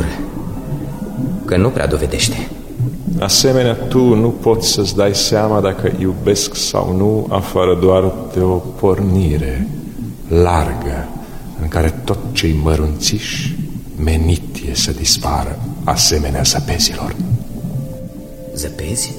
că nu prea dovedește. Asemenea, tu nu poți să-ți dai seama dacă iubesc sau nu, afară doar de o pornire largă în care tot cei mărunțiși menit e să dispară, asemenea zăpezilor. Zăpezi?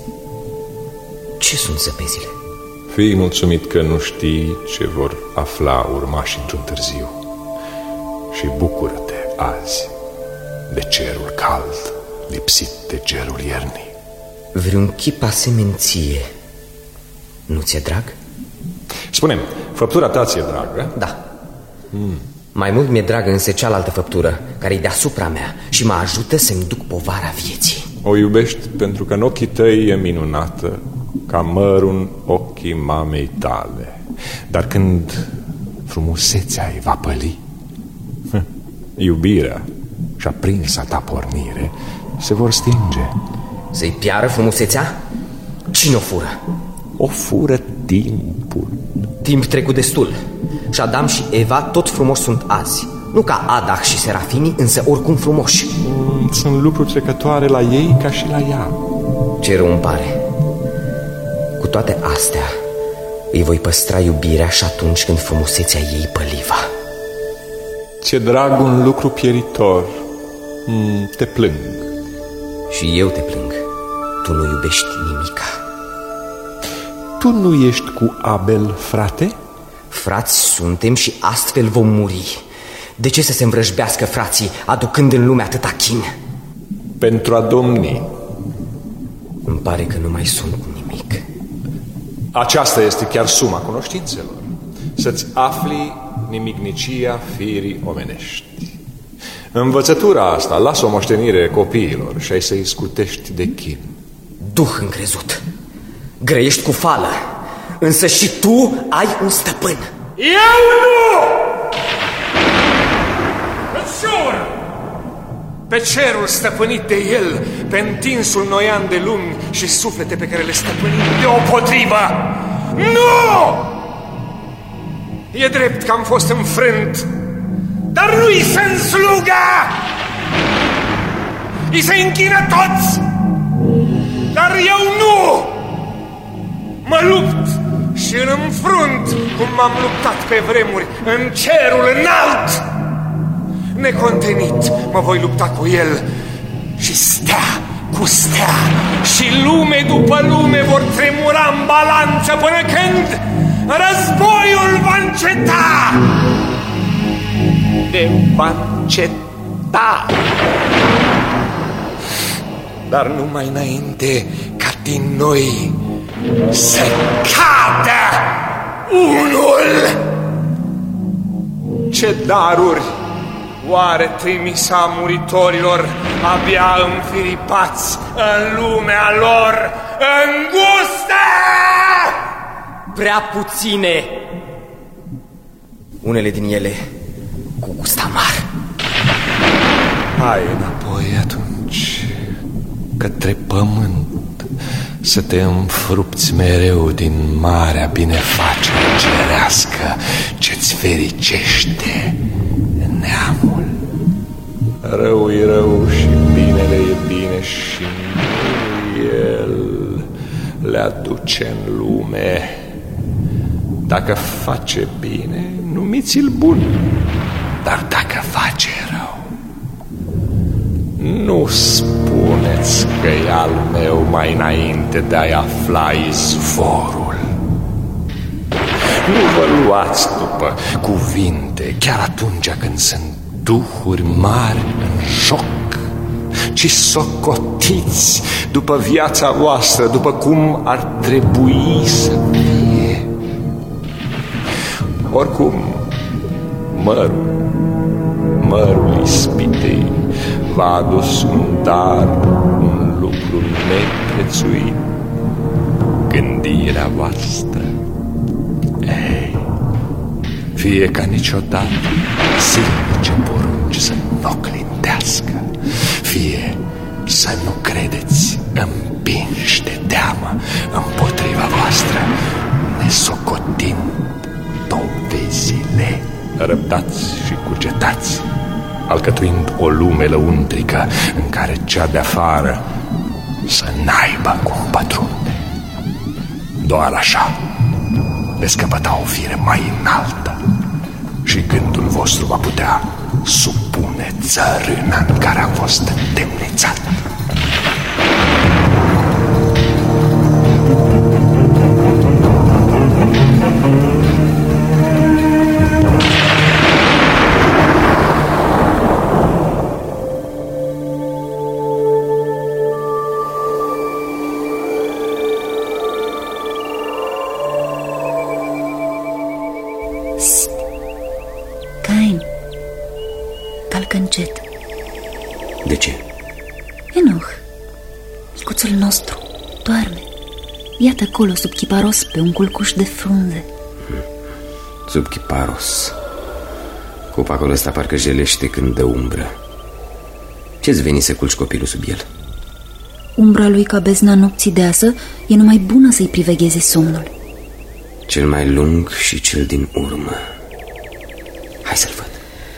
Ce sunt zăpezile? Fii mulțumit că nu știi ce vor afla urmașii într-un târziu și bucură-te azi de cerul cald, lipsit de gerul iernii. Vreun chip asemenție nu ți-e drag? Spune-mi, făptura ta ți-e dragă? Da. mm. Mai mult mi-e dragă însă cealaltă făptură, care-i deasupra mea și mă ajută să-mi duc povara vieții. O iubești pentru că în ochii tăi e minunată, ca mărul în ochii mamei tale. Dar când frumusețea îi va păli, iubirea și aprinsa ta pornire se vor stinge. Să-i piară frumusețea? Cine o fură? O fură timpul. Timp trecut destul. Și Adam și Eva tot frumoși sunt azi. Nu ca Adach și Serafini, însă oricum frumoși. mm, Sunt lucruri trecătoare la ei ca și la ea. Ce rău îmi pare. Cu toate astea îi voi păstra iubirea și atunci când frumusețea ei păliva. Ți-e drag un lucru pieritor. mm, Te plâng. Și eu te plâng. Tu nu iubești nimica. Tu nu ești cu Abel, frate? Frați suntem și astfel vom muri. De ce să se învrăjbească frații, aducând în lume atâta chin? Pentru a domni. Îmi pare că nu mai sunt nimic. Aceasta este chiar suma cunoștințelor. Să-ți afli nimicnicia firii omenești. Învățătura asta lasă o moștenire copiilor și ai să-i scutești de chin. Duh încrezut, grăiești cu fală, însă și tu ai un stăpân. Eu nu! Îți jur! Pe cerul stăpânit de el, pe întinsul noian de lumi și suflete pe care le stăpânim deopotrivă. Nu! E drept că am fost înfrânt, dar nu-i să-mi slugă! I se închină toți, dar eu nu! Mă lupt și îl înfrunt cum m-am luptat pe vremuri în cerul înalt. Necontenit mă voi lupta cu el și stea cu stea și lume după lume vor tremura în balanță până când războiul va înceta. De va înceta. Dar numai înainte ca din noi să cadă unul. Ce daruri oare trimisa muritorilor abia înfiripați în lumea lor îngustă? Prea puține. Unele din ele cu gust amar. Hai înapoi atunci către pământ, să te înfrupți mereu din marea binefacere cerească ce-ți fericește neamul. Rău-i rău și binele e bine și nu el le aduce în lume. Dacă face bine, numiți-l bun, dar dacă face rău, nu spuneți că e al meu mai înainte de a-i afla izvorul. Nu vă luați după cuvinte chiar atunci când sunt duhuri mari în joc, ci socotiți după viața voastră, după cum ar trebui să fie. Oricum, mărul, mărul ispitei v-a adus un dar, un lucru neprețuit, gândirea voastră. Ei, fie ca niciodată zilnice porunci să nu clintească, fie să nu credeți împinși de teamă împotriva voastră, nesocotind dovezile. Răbdați și cugetați, alcătuind o lume lăuntrică în care cea de afară să n-aibă cum pătrunde. Doar așa veți căpăta o fire mai înaltă și gândul vostru va putea supune țărâna în care a fost întemnițat. De ce? Enoch, micuțul nostru, doarme. Iată acolo, sub chiparos, pe un culcuș de frunze. Sub chiparos. Copacul ăsta parcă jelește când dă umbră. Ce-ți veni să culci copilul sub el? Umbra lui, ca bezna nopții deasă, e numai bună să-i privegheze somnul. Cel mai lung și cel din urmă. Hai să-l văd.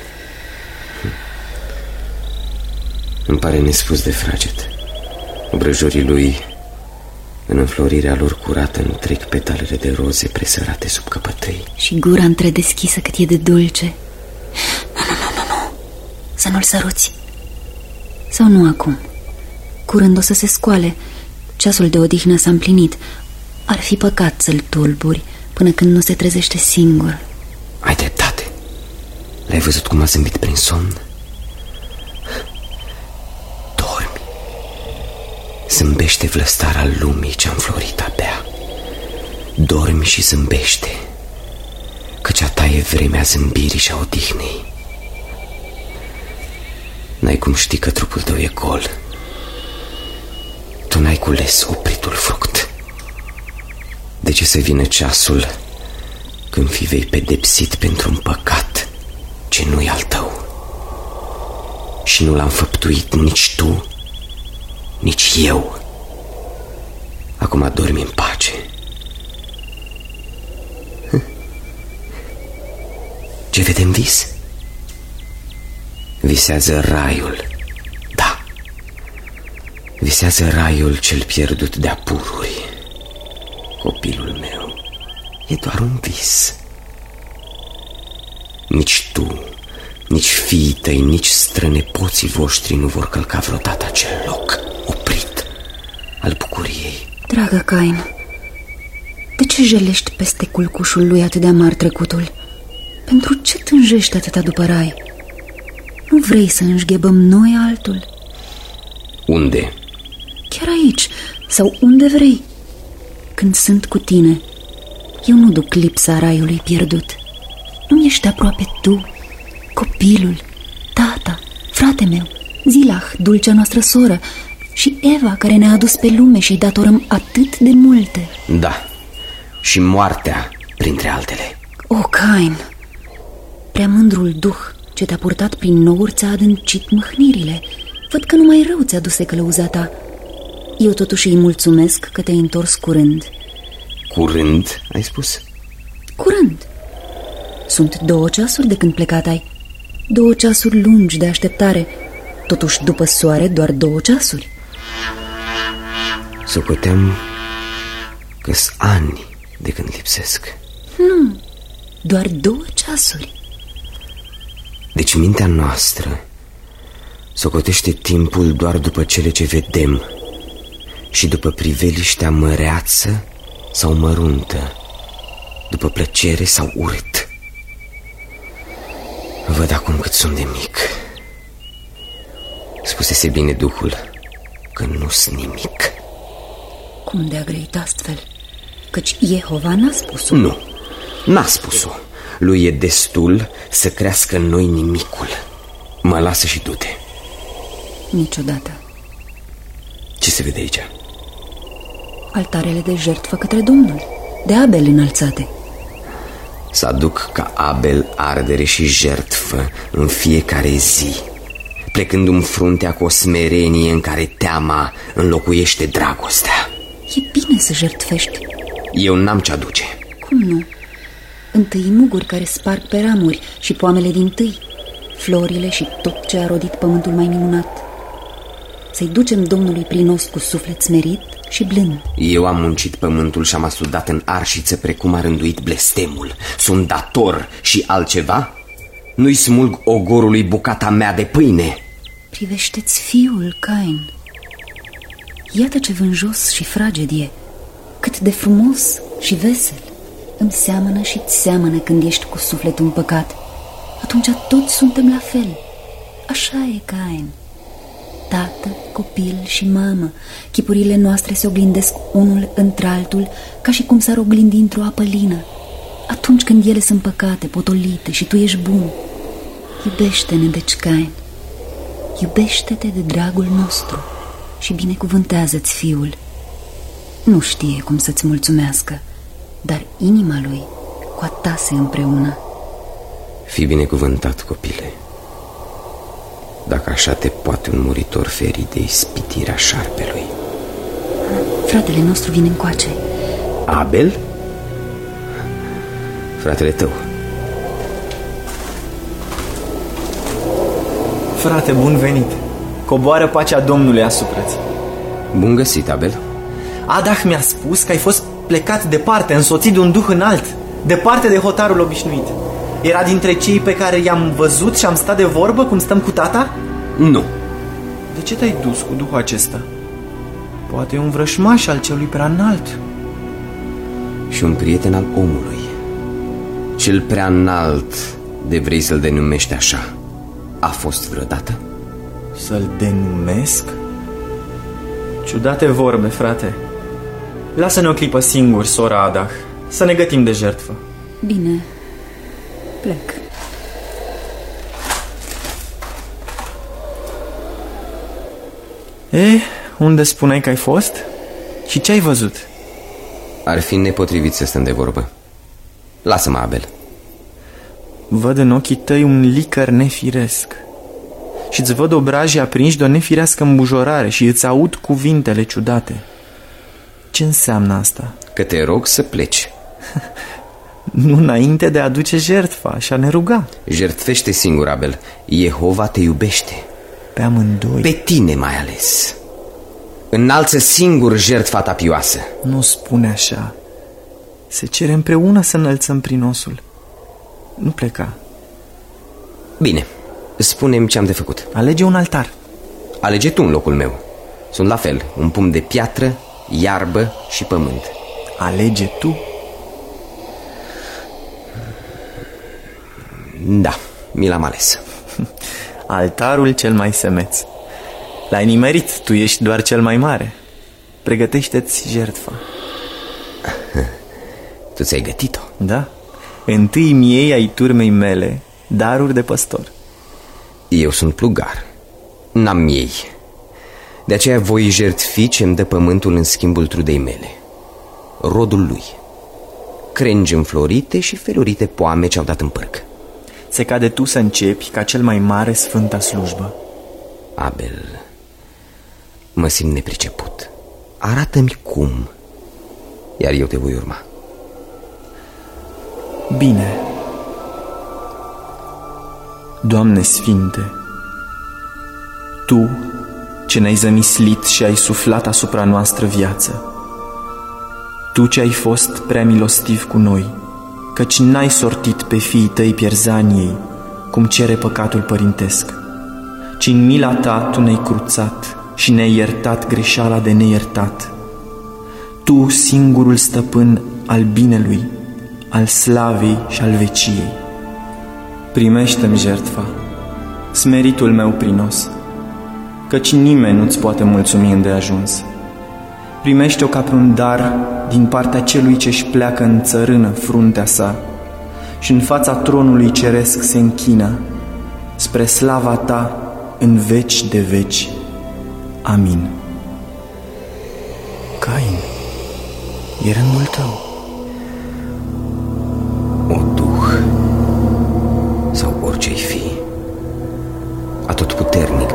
Îmi pare nespus de fraged. Obrăjorii lui, în înflorirea lor curată, nu trec petalele de roze presărate sub căpătăi. Și gura întredeschisă cât e de dulce. Nu, nu, nu, nu, nu. Să nu-l săruți. Sau nu acum. Curând o să se scoale. Ceasul de odihnă s-a împlinit. Ar fi păcat să-l tulburi până când nu se trezește singur. Ai dreptate. L-ai văzut cum a zâmbit prin somn? Zâmbește vlăstara lumii ce-a înflorit abia. Dormi și zâmbește, căci a ta e vremea zâmbirii și a odihnei. N-ai cum ști că trupul tău e gol. Tu n-ai cules opritul fruct. De ce să vină ceasul când fi vei pedepsit pentru un păcat ce nu-i al tău? Și nu l-am făptuit nici tu, nici eu. Acum dormi în pace. Ce vedem vis? Visează raiul. Da, visează raiul cel pierdut de-a pururi. Copilul meu, e doar un vis. Nici tu, nici fiii tăi, nici strănepoții voștri nu vor călca vreodată acel loc oprit al bucuriei. Dragă Cain, de ce jelești peste culcușul lui atât de amar trecutul? Pentru ce tânjești atâta după rai? Nu vrei să înșghebăm noi altul? Unde? Chiar aici, sau unde vrei. Când sunt cu tine, eu nu duc lipsa raiului pierdut. Nu ești aproape tu, copilul, tata, frate meu, Zilah, dulcea noastră soră, și Eva, care ne-a adus pe lume și-i datorăm atât de multe. Da, și moartea, printre altele. O, Cain, prea mândrul duh ce te-a purtat prin nouri ți-a adâncit mâhnirile. Văd că numai rău ți-a duse călăuza ta. Eu totuși îi mulțumesc că te-ai întors curând. Curând, ai spus? Curând. Sunt două ceasuri de când plecat ai. Două ceasuri lungi de așteptare. Totuși, după soare, doar două ceasuri. Socoteam că-s ani de când lipsesc. Nu, doar două ceasuri. Deci mintea noastră socotește timpul doar după cele ce vedem și după priveliștea măreață sau măruntă, după plăcere sau urât. Văd acum cât sunt de mic. Spusese bine Duhul că nu-s nimic. Cum de-a grăit astfel? Căci Jehova n-a spus-o. Nu, n-a spus-o. Lui e destul să crească în noi nimicul. Mă lasă și du-te. Niciodată. Ce se vede aici? Altarele de jertfă către Domnul, de Abel înălțate. Să aduc ca Abel ardere și jertfă în fiecare zi, plecând în fruntea cu o smerenie în care teama înlocuiește dragostea. E bine să jertfești. Eu n-am ce aduce. Cum nu? Întâi muguri care sparg pe ramuri și poamele dintâi, florile și tot ce a rodit pământul mai minunat. Să-i ducem Domnului Prinos cu suflet smerit și blând. Eu am muncit pământul și am asudat în arșiță precum a rânduit blestemul. Sunt dator și altceva? Nu-i smulg ogorului bucata mea de pâine. Privește-ți fiul, Cain. Iată ce vânjos și fragedie, cât de frumos și vesel. Îmi seamănă și-ți seamănă când ești cu sufletul împăcat. Atunci toți suntem la fel. Așa e, Cain. Tată, copil și mamă, chipurile noastre se oglindesc unul într-altul ca și cum s-ar oglindi într-o apă lină. Atunci când ele sunt păcate, potolite și tu ești bun. Iubește-ne, deci, Cain. Iubește-te de dragul nostru și binecuvântează-ți fiul. Nu știe cum să-ți mulțumească, dar inima lui cu a ta se împreună. Fii binecuvântat, copile. Dacă așa te poate un muritor feri de ispitirea șarpelui. Fratele nostru vine încoace. Abel? Fratele tău. Frate, bun venit. Coboară pacea Domnului asupra-ți. Bun găsit, Abel. Adah mi-a spus că ai fost plecat departe, însoțit de un duh înalt, departe de hotarul obișnuit. Era dintre cei pe care i-am văzut și am stat de vorbă cum stăm cu tata? Nu. De ce te-ai dus cu duhul acesta? Poate e un vrășmaș al celui prea înalt. Și un prieten al omului. Cel prea înalt, de vrei să-l denumești așa, a fost vreodată? Să-l denumesc? Ciudate vorbe, frate. Lasă-ne o clipă singur, sora Adah, să ne gătim de jertfă. Bine, plec. E, unde spuneai că ai fost? Și ce ai văzut? Ar fi nepotrivit să stăm de vorbă. Lasă-mă, Abel. Văd în ochii tăi un licăr nefiresc și-ți văd obrajii aprinși de o nefirească îmbujorare și îți aud cuvintele ciudate. Ce înseamnă asta? Că te rog să pleci. Nu înainte de a aduce jertfa și a ne ruga. Jertfește singur, Abel. Jehova te iubește. Pe amândoi. Pe tine mai ales. Înalță singur jertfa ta pioasă. Nu spune așa. Se cere împreună să înălțăm prinosul. Nu pleca. Bine, spune-mi ce am de făcut. Alege un altar. Alege tu în locul meu. Sunt la fel, un pumn de piatră, iarbă și pământ. Alege tu. Da, mi l-am ales. Altarul cel mai semeț. L-ai nimerit, tu ești doar cel mai mare. Pregătește-ți jertfa. Tu ți-ai gătit-o? Da. Întâi miei ai turmei mele daruri de păstor. Eu sunt plugar, n-am miei. De aceea voi jertfi ce-mi dă pământul în schimbul trudei mele. Rodul lui, crengi înflorite și felurite poame ce-au dat în pârg. Se cade tu să începi ca cel mai mare sfânta slujbă. Abel, mă simt nepriceput. Arată-mi cum, iar eu te voi urma. Bine. Doamne Sfinte, Tu, ce ne-ai zămislit și ai suflat asupra noastră viață, Tu ce ai fost prea milostiv cu noi, căci n-ai sortit pe fiii Tăi pierzaniei, cum cere păcatul părintesc, ci în mila Ta Tu ne-ai cruțat și ne-ai iertat greșeala de neiertat. Tu, singurul stăpân al binelui, al slavei și al veciei. Primește-mi jertfa, smeritul meu prinos, căci nimeni nu-ți poate mulțumi îndeajuns. Primește-o ca pe un dar din partea celui ce-și pleacă în țărână fruntea sa și în fața tronului ceresc se închină, spre slava Ta în veci de veci. Amin. Cain, e rândul tău. O duh sau orice-i fi, atotputernic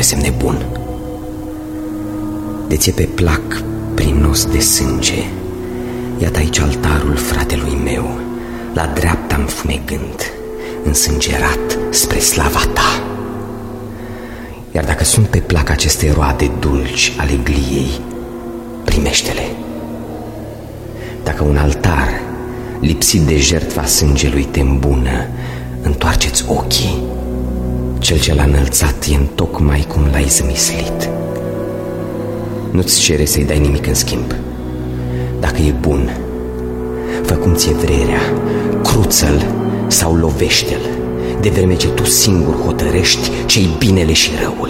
semne bun. De ție pe plac prinos de sânge. Iată aici altarul fratelui meu, la dreapta-mi fumegând, însângerat spre slava ta. Iar dacă sunt pe plac aceste roade dulci ale gliei, primește-le. Dacă un altar lipsit de jertfa sângelui te îmbună, întoarceți ochii. Cel ce l-a înălțat e întocmai cum l-ai zămislit. Nu-ți cere să-i dai nimic în schimb. Dacă e bun, fă cum ți-e vrerea, cruță-l sau lovește-l, de vreme ce tu singur hotărăști ce-i binele și răul.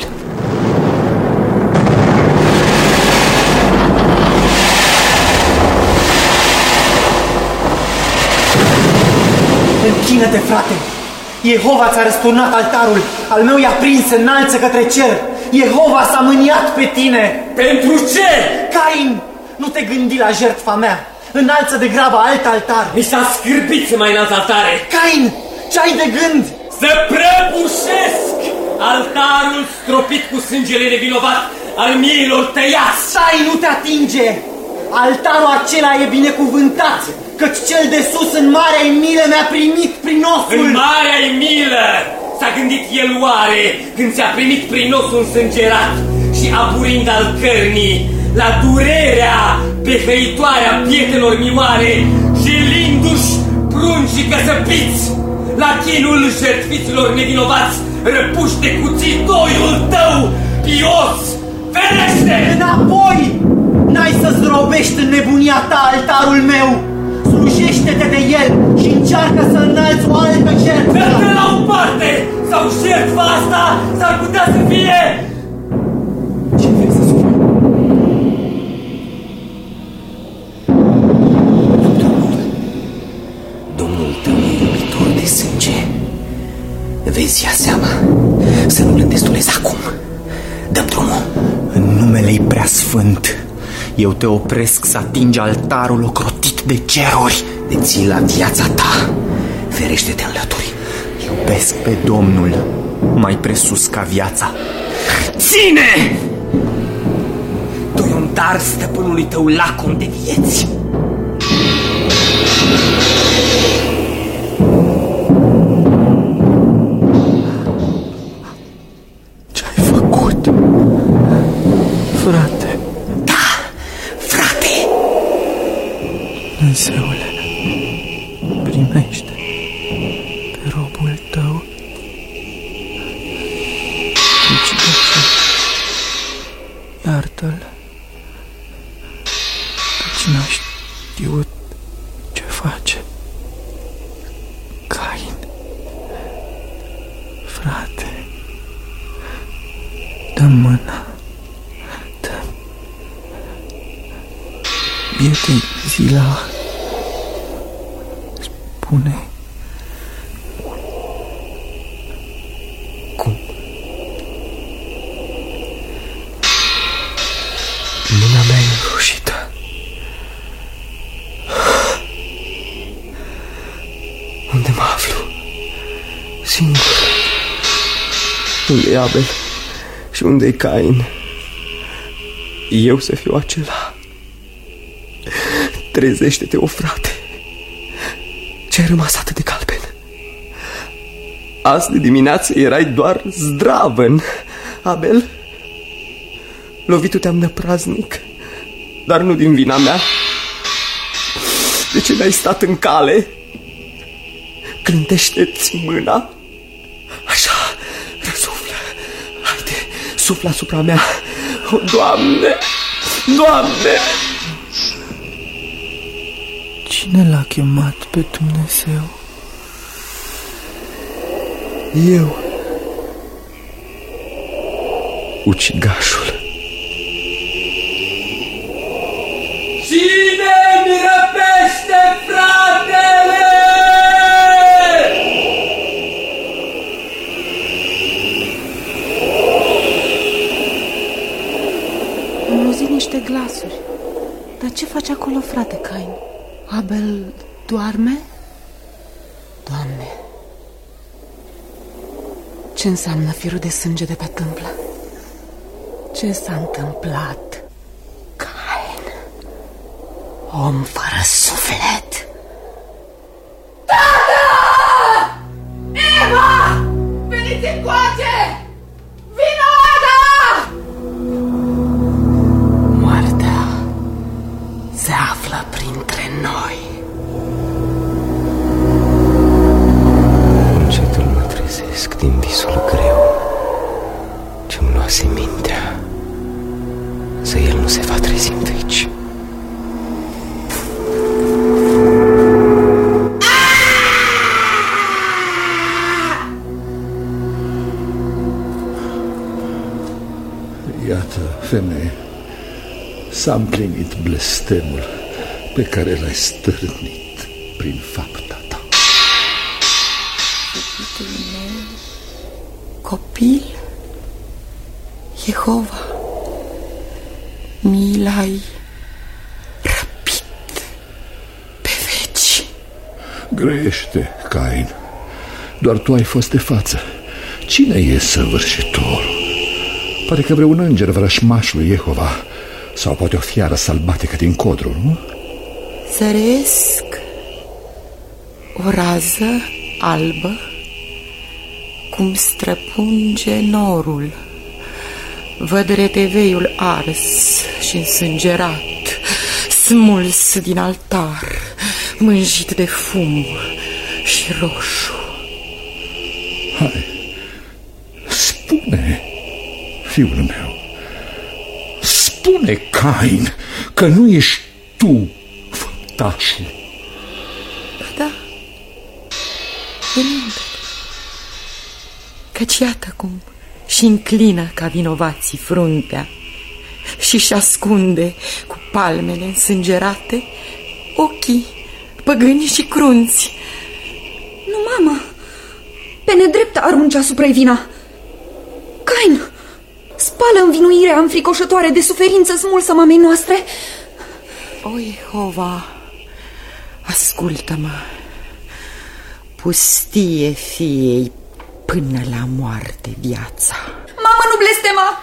Închină-te, frate! Jehova ți-a răsturnat altarul, al meu i-a prins, înalță către cer. Jehova s-a mâniat pe tine. Pentru ce? Cain, nu te gândi la jertfa mea. Înalță de grabă alt altar. Mi s-a scârbit să mai înalț altare. Cain, ce-ai de gând? Să prăbușesc altarul stropit cu sângele nevinovat al miilor tăiați. Stai, nu te atinge! Altarul acela e binecuvântat, căci cel de sus în marea milă mi-a primit prinosul. În marea milă s-a gândit el oare când ți-a primit prinosul însângerat și aburind al cărnii la durerea behăitoare a pietelor mioare, jelindu-și pruncii căsăpiți, la chinul jertfiților nevinovați, răpuși de cuțitoiul tău pios, ferește! Înapoi! N-ai să zdrobești în nebunia ta altarul meu! Slujește-te de el și încearcă să înalți o altă jertfă! Dă-te la o parte! Sau jertfa asta s-ar putea să fie... Ce vrei să spui? Domnul, Domnul tău e iubitor de sânge. Vezi, ia seama, să nu-l îndestulezi acum. Dă-mi drumul. În numele-i preasfânt, eu te opresc să atingi altarul ocrotit de ceruri. De ții la viața ta, ferește-te în lături. Iubesc pe Domnul mai presus ca viața. Ține! Tu-i un dar stăpânului tău lacom de vieți. Ce-ai făcut, frate? Da, frate! Dumnezeule, primește pe robul tău. Iartă-l, căci n-a știut ce face. Cain, frate, dă mâna, dă bietei Zila, spune cum? Mâna mea e înroșită. Unde mă aflu? Singur. Unde e Abel? Și unde e Cain? Eu să fiu acela. Trezește-te, o frate. Ce-ai rămas atât de galben? Azi de dimineață erai doar zdravăn. Abel, lovitul te-am năpraznic, dar nu din vina mea. De ce n-ai stat în cale? Clintește-ți mâna. Așa, răsuflă. Haide, suflă asupra mea. O, Doamne, Doamne! Cine l-a chemat pe Dumnezeu? Eu, ucigașul. Cine mi răpește fratele? Am auzit niște glasuri. Dar ce faci acolo, frate Cain? Abel doarme? Doamne, ce înseamnă firul de sânge de pe tâmplă? Ce s-a întâmplat? Cain, om fără suflet. Tată! Eva! Veniți încoace! Vino, Ada! Moartea se află printre noi. Încetul mă trezesc din visul greu ce-mi luase mintea, să el nu se va trezi în veci. Iată, femeie, s-a împlinit blestemul pe care l-ai stârnit prin fapta ta. Iubitul meu, copil, Jehova, mi l-ai răpit pe veci. Grește, Cain, doar tu ai fost de față. Cine e săvârșitorul? Pare că vreun înger vrășmaș lui Jehova, sau poate o fiară sălbatică din codru, nu? Săresc o rază albă cum străpunge norul. Văd reteveiul ars și însângerat, smuls din altar, mânjit de fum și roșu. Hai, spune, fiul meu, spune, Cain, că nu ești tu făptașul. Da, e limpede, căci iată cum și înclină ca vinovații fruntea și-și ascunde cu palmele însângerate ochii păgâni și crunți. Nu, mamă, pe nedrept arunci asupra-i vina. Cain, spală învinuirea înfricoșătoare de suferință smulsă mamei noastre. O, Jehova, ascultă-mă, pustie fiei până la moarte viața. Mamă, nu blestema!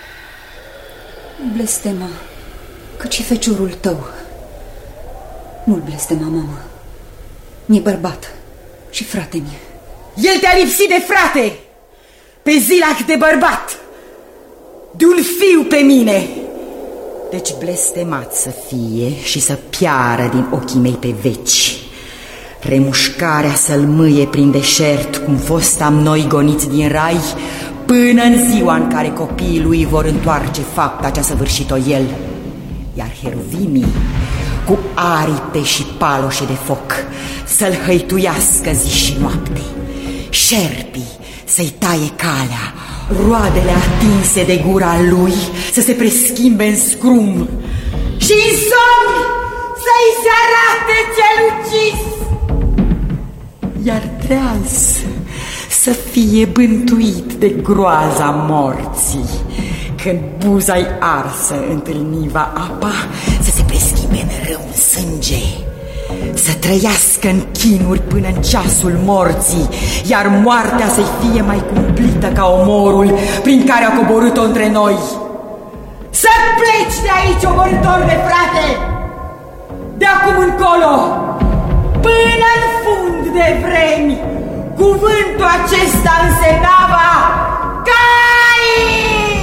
Nu blestema, căci și feciorul tău. Nu-l blestema, mamă. Mi-e bărbat și frate mie. El te-a lipsit de frate, pe Zilac de bărbat, de un fiu pe mine. Deci blestemat să fie și să piară din ochii mei pe veci. Remușcarea să-l mâie prin deșert, cum fostam noi goniți din rai, până în ziua în care copiii lui vor întoarce fapta ce-a săvârșit-o el. Iar heruvimii, cu aripe și paloșe de foc, să-l hăituiască zi și noapte. Șerpii să-i taie calea, roadele atinse de gura lui să se preschimbe în scrum și în somn să-i se arate cel ucis. Iar treaz să fie bântuit de groaza morții, când buza-i arsă întâlniva apa să se preschimbe în râu în sânge, să trăiască în chinuri până în ceasul morții, iar moartea să-i fie mai cumplită ca omorul prin care a coborât-o între noi. Să pleci de aici, omorâtor de frate, de acum încolo, până în fund de vremi, cuvântul acesta însemnava Cain!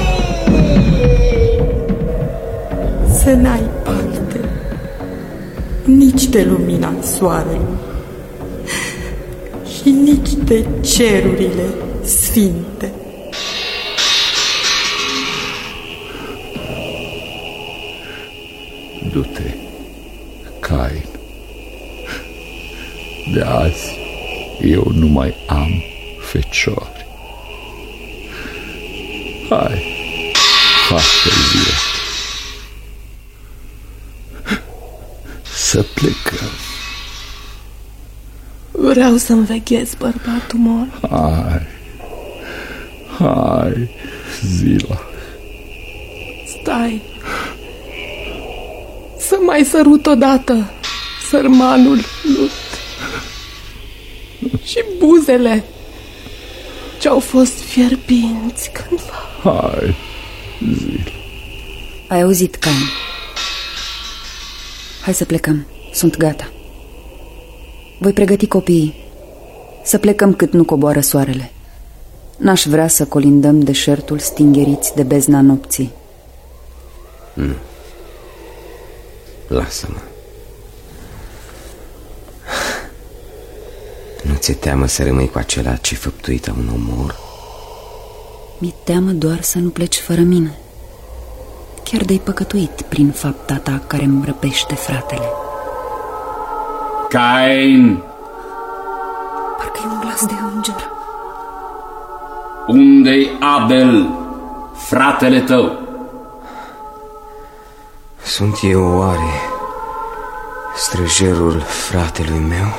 Să n-ai parte nici de lumina soarelui și nici de cerurile sfinte. Du-te, Cain. De azi eu nu mai am feciori. Hai, facă ziua. Să plecăm. Vreau să-mi veghez bărbatul mort. Hai, hai, Zila. Stai. Să mai sărut odată sărmanul Lut și buzele ce-au fost fierbinți cândva. Hai, Zil. Ai auzit, Cain. Hai să plecăm. Sunt gata. Voi pregăti copiii. Să plecăm cât nu coboară soarele. N-aș vrea să colindăm deșertul stingheriți de bezna nopții. Nu. Lasă-mă. Nu ți-e teamă să rămâi cu acela ce făptuită un omor? Mi-e teamă doar să nu pleci fără mine. Chiar de-ai păcătuit prin fapta ta care îmi răpește fratele. Cain! Parcă e un glas de înger. Unde-i Abel, fratele tău? Sunt eu oare străjerul fratelui meu?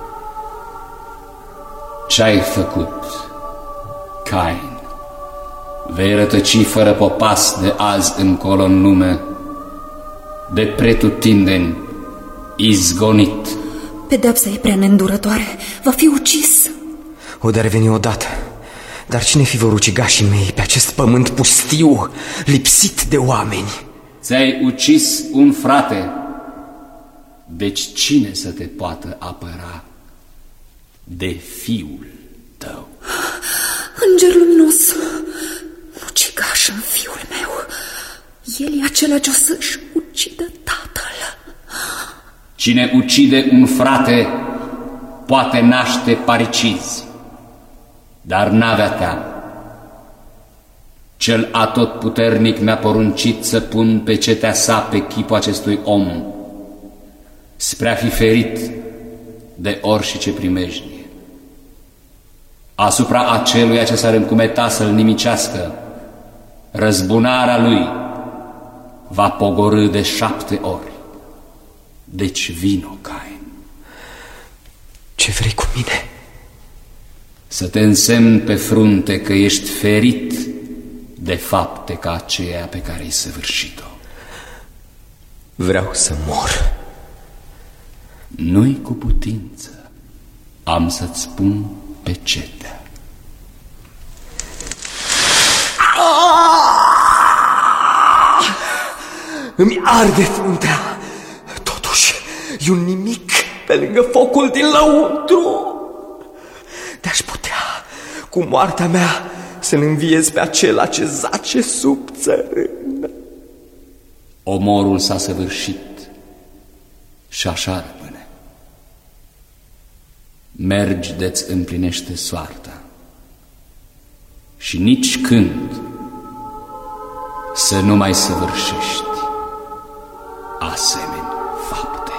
Ce-ai făcut, Cain? Vei rătăci fără popas de azi încolo în lume, de pretutindeni, izgonit. Pedeapsa e prea neîndurătoare. Va fi ucis. O de-ar veni odată. Dar cine fi vor ucigașii mei pe acest pământ pustiu, lipsit de oameni? Ți-ai ucis un frate. Deci cine să te poată apăra de fiul tău? Înger luminos, ucigaș în fiul meu. El e acela ce o să-și ucidă tatăl. Cine ucide un frate poate naște paricizi, dar n-avea teamă. Cel atotputernic mi-a poruncit să pun pe cetea sa pe chipul acestui om, spre a fi ferit de orice primejdie. Asupra aceluia ce s-ar încumeta să-l nimicească, răzbunarea lui va pogorî de șapte ori. Deci vino, Cain. Ce vrei cu mine? Să te însemn pe frunte că ești ferit de fapte ca aceea pe care ai săvârșit-o. Vreau să mor. Nu-i cu putință. Am să-ți spun pe cetea. Îmi arde fruntea. Totuși, e un nimic pe lângă focul din lăuntru. De-aș putea, cu moartea mea, să-l înviez pe acela ce zace sub țărână. Omorul s-a săvârșit și așa rămâne. Mergi de-ți împlinește soarta și nici când să nu mai săvârșești asemenea fapte.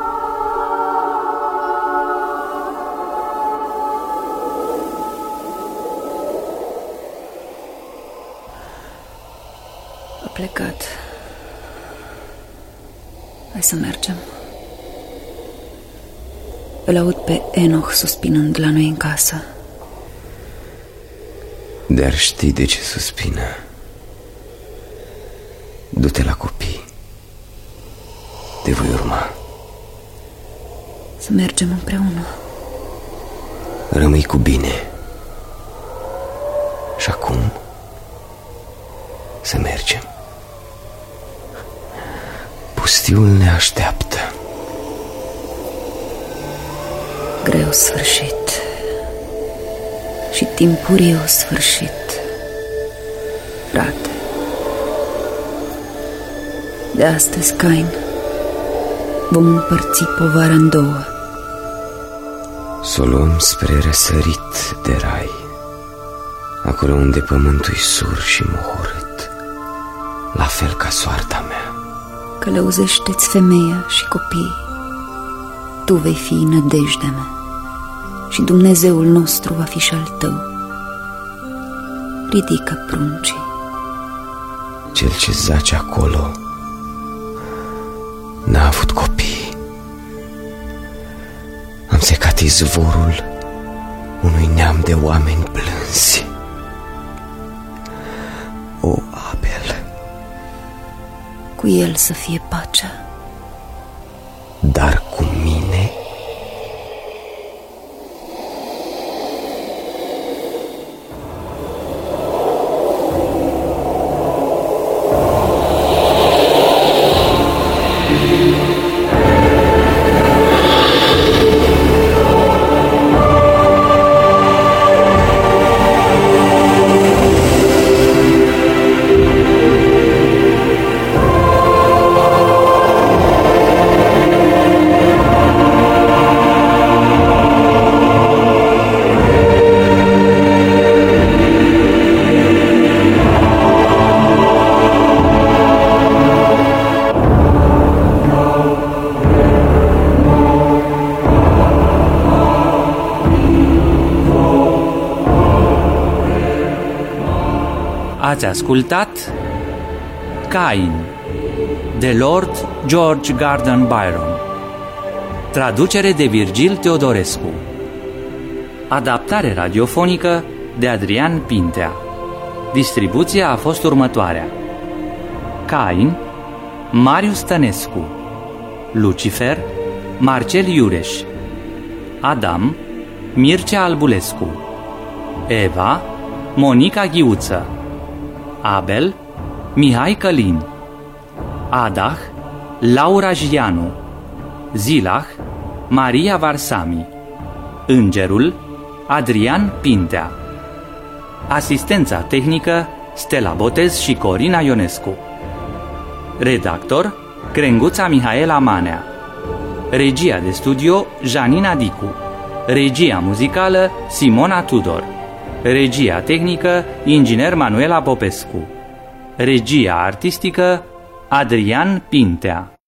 A plecat. Hai să mergem. Îl aud pe Enoch suspinând la noi în casă. Dar știi de ce suspină. Du-te la copii. Te voi urma. Să mergem împreună. Rămâi cu bine. Și acum să mergem. Pustiul ne așteaptă. Greu sfârșit și timpuriu sfârșit, frate. De astăzi, Cain, vom împărți povara în două. S-o luăm spre răsărit de rai, acolo unde pământul-i sur și mohorât, la fel ca soarta mea. Călăuzește-ți femeia și copiii. Tu vei fi nădejdea mea și Dumnezeul nostru va fi și al tău. Ridică pruncii. Cel ce zace acolo n-a avut copii. Am secat izvorul unui neam de oameni plânsi. O, Abel, cu el să fie pacea. Dar cu mine Ați ascultat Cain de Lord George Gordon Byron. Traducere de Virgil Teodorescu. Adaptare radiofonică de Adrian Pintea. Distribuția a fost următoarea: Cain, Marius Tănescu. Lucifer, Marcel Iureș. Adam, Mircea Albulescu. Eva, Monica Ghiuță. Abel, Mihai Călin. Adah, Laura Jianu. Zilah, Maria Varsami. Îngerul, Adrian Pintea. Asistența tehnică, Stella Botez și Corina Ionescu. Redactor, Crenguța Mihaela Manea. Regia de studio, Janina Dicu. Regia muzicală, Simona Tudor. Regia tehnică, inginer Manuela Popescu. Regia artistică, Adrian Pintea.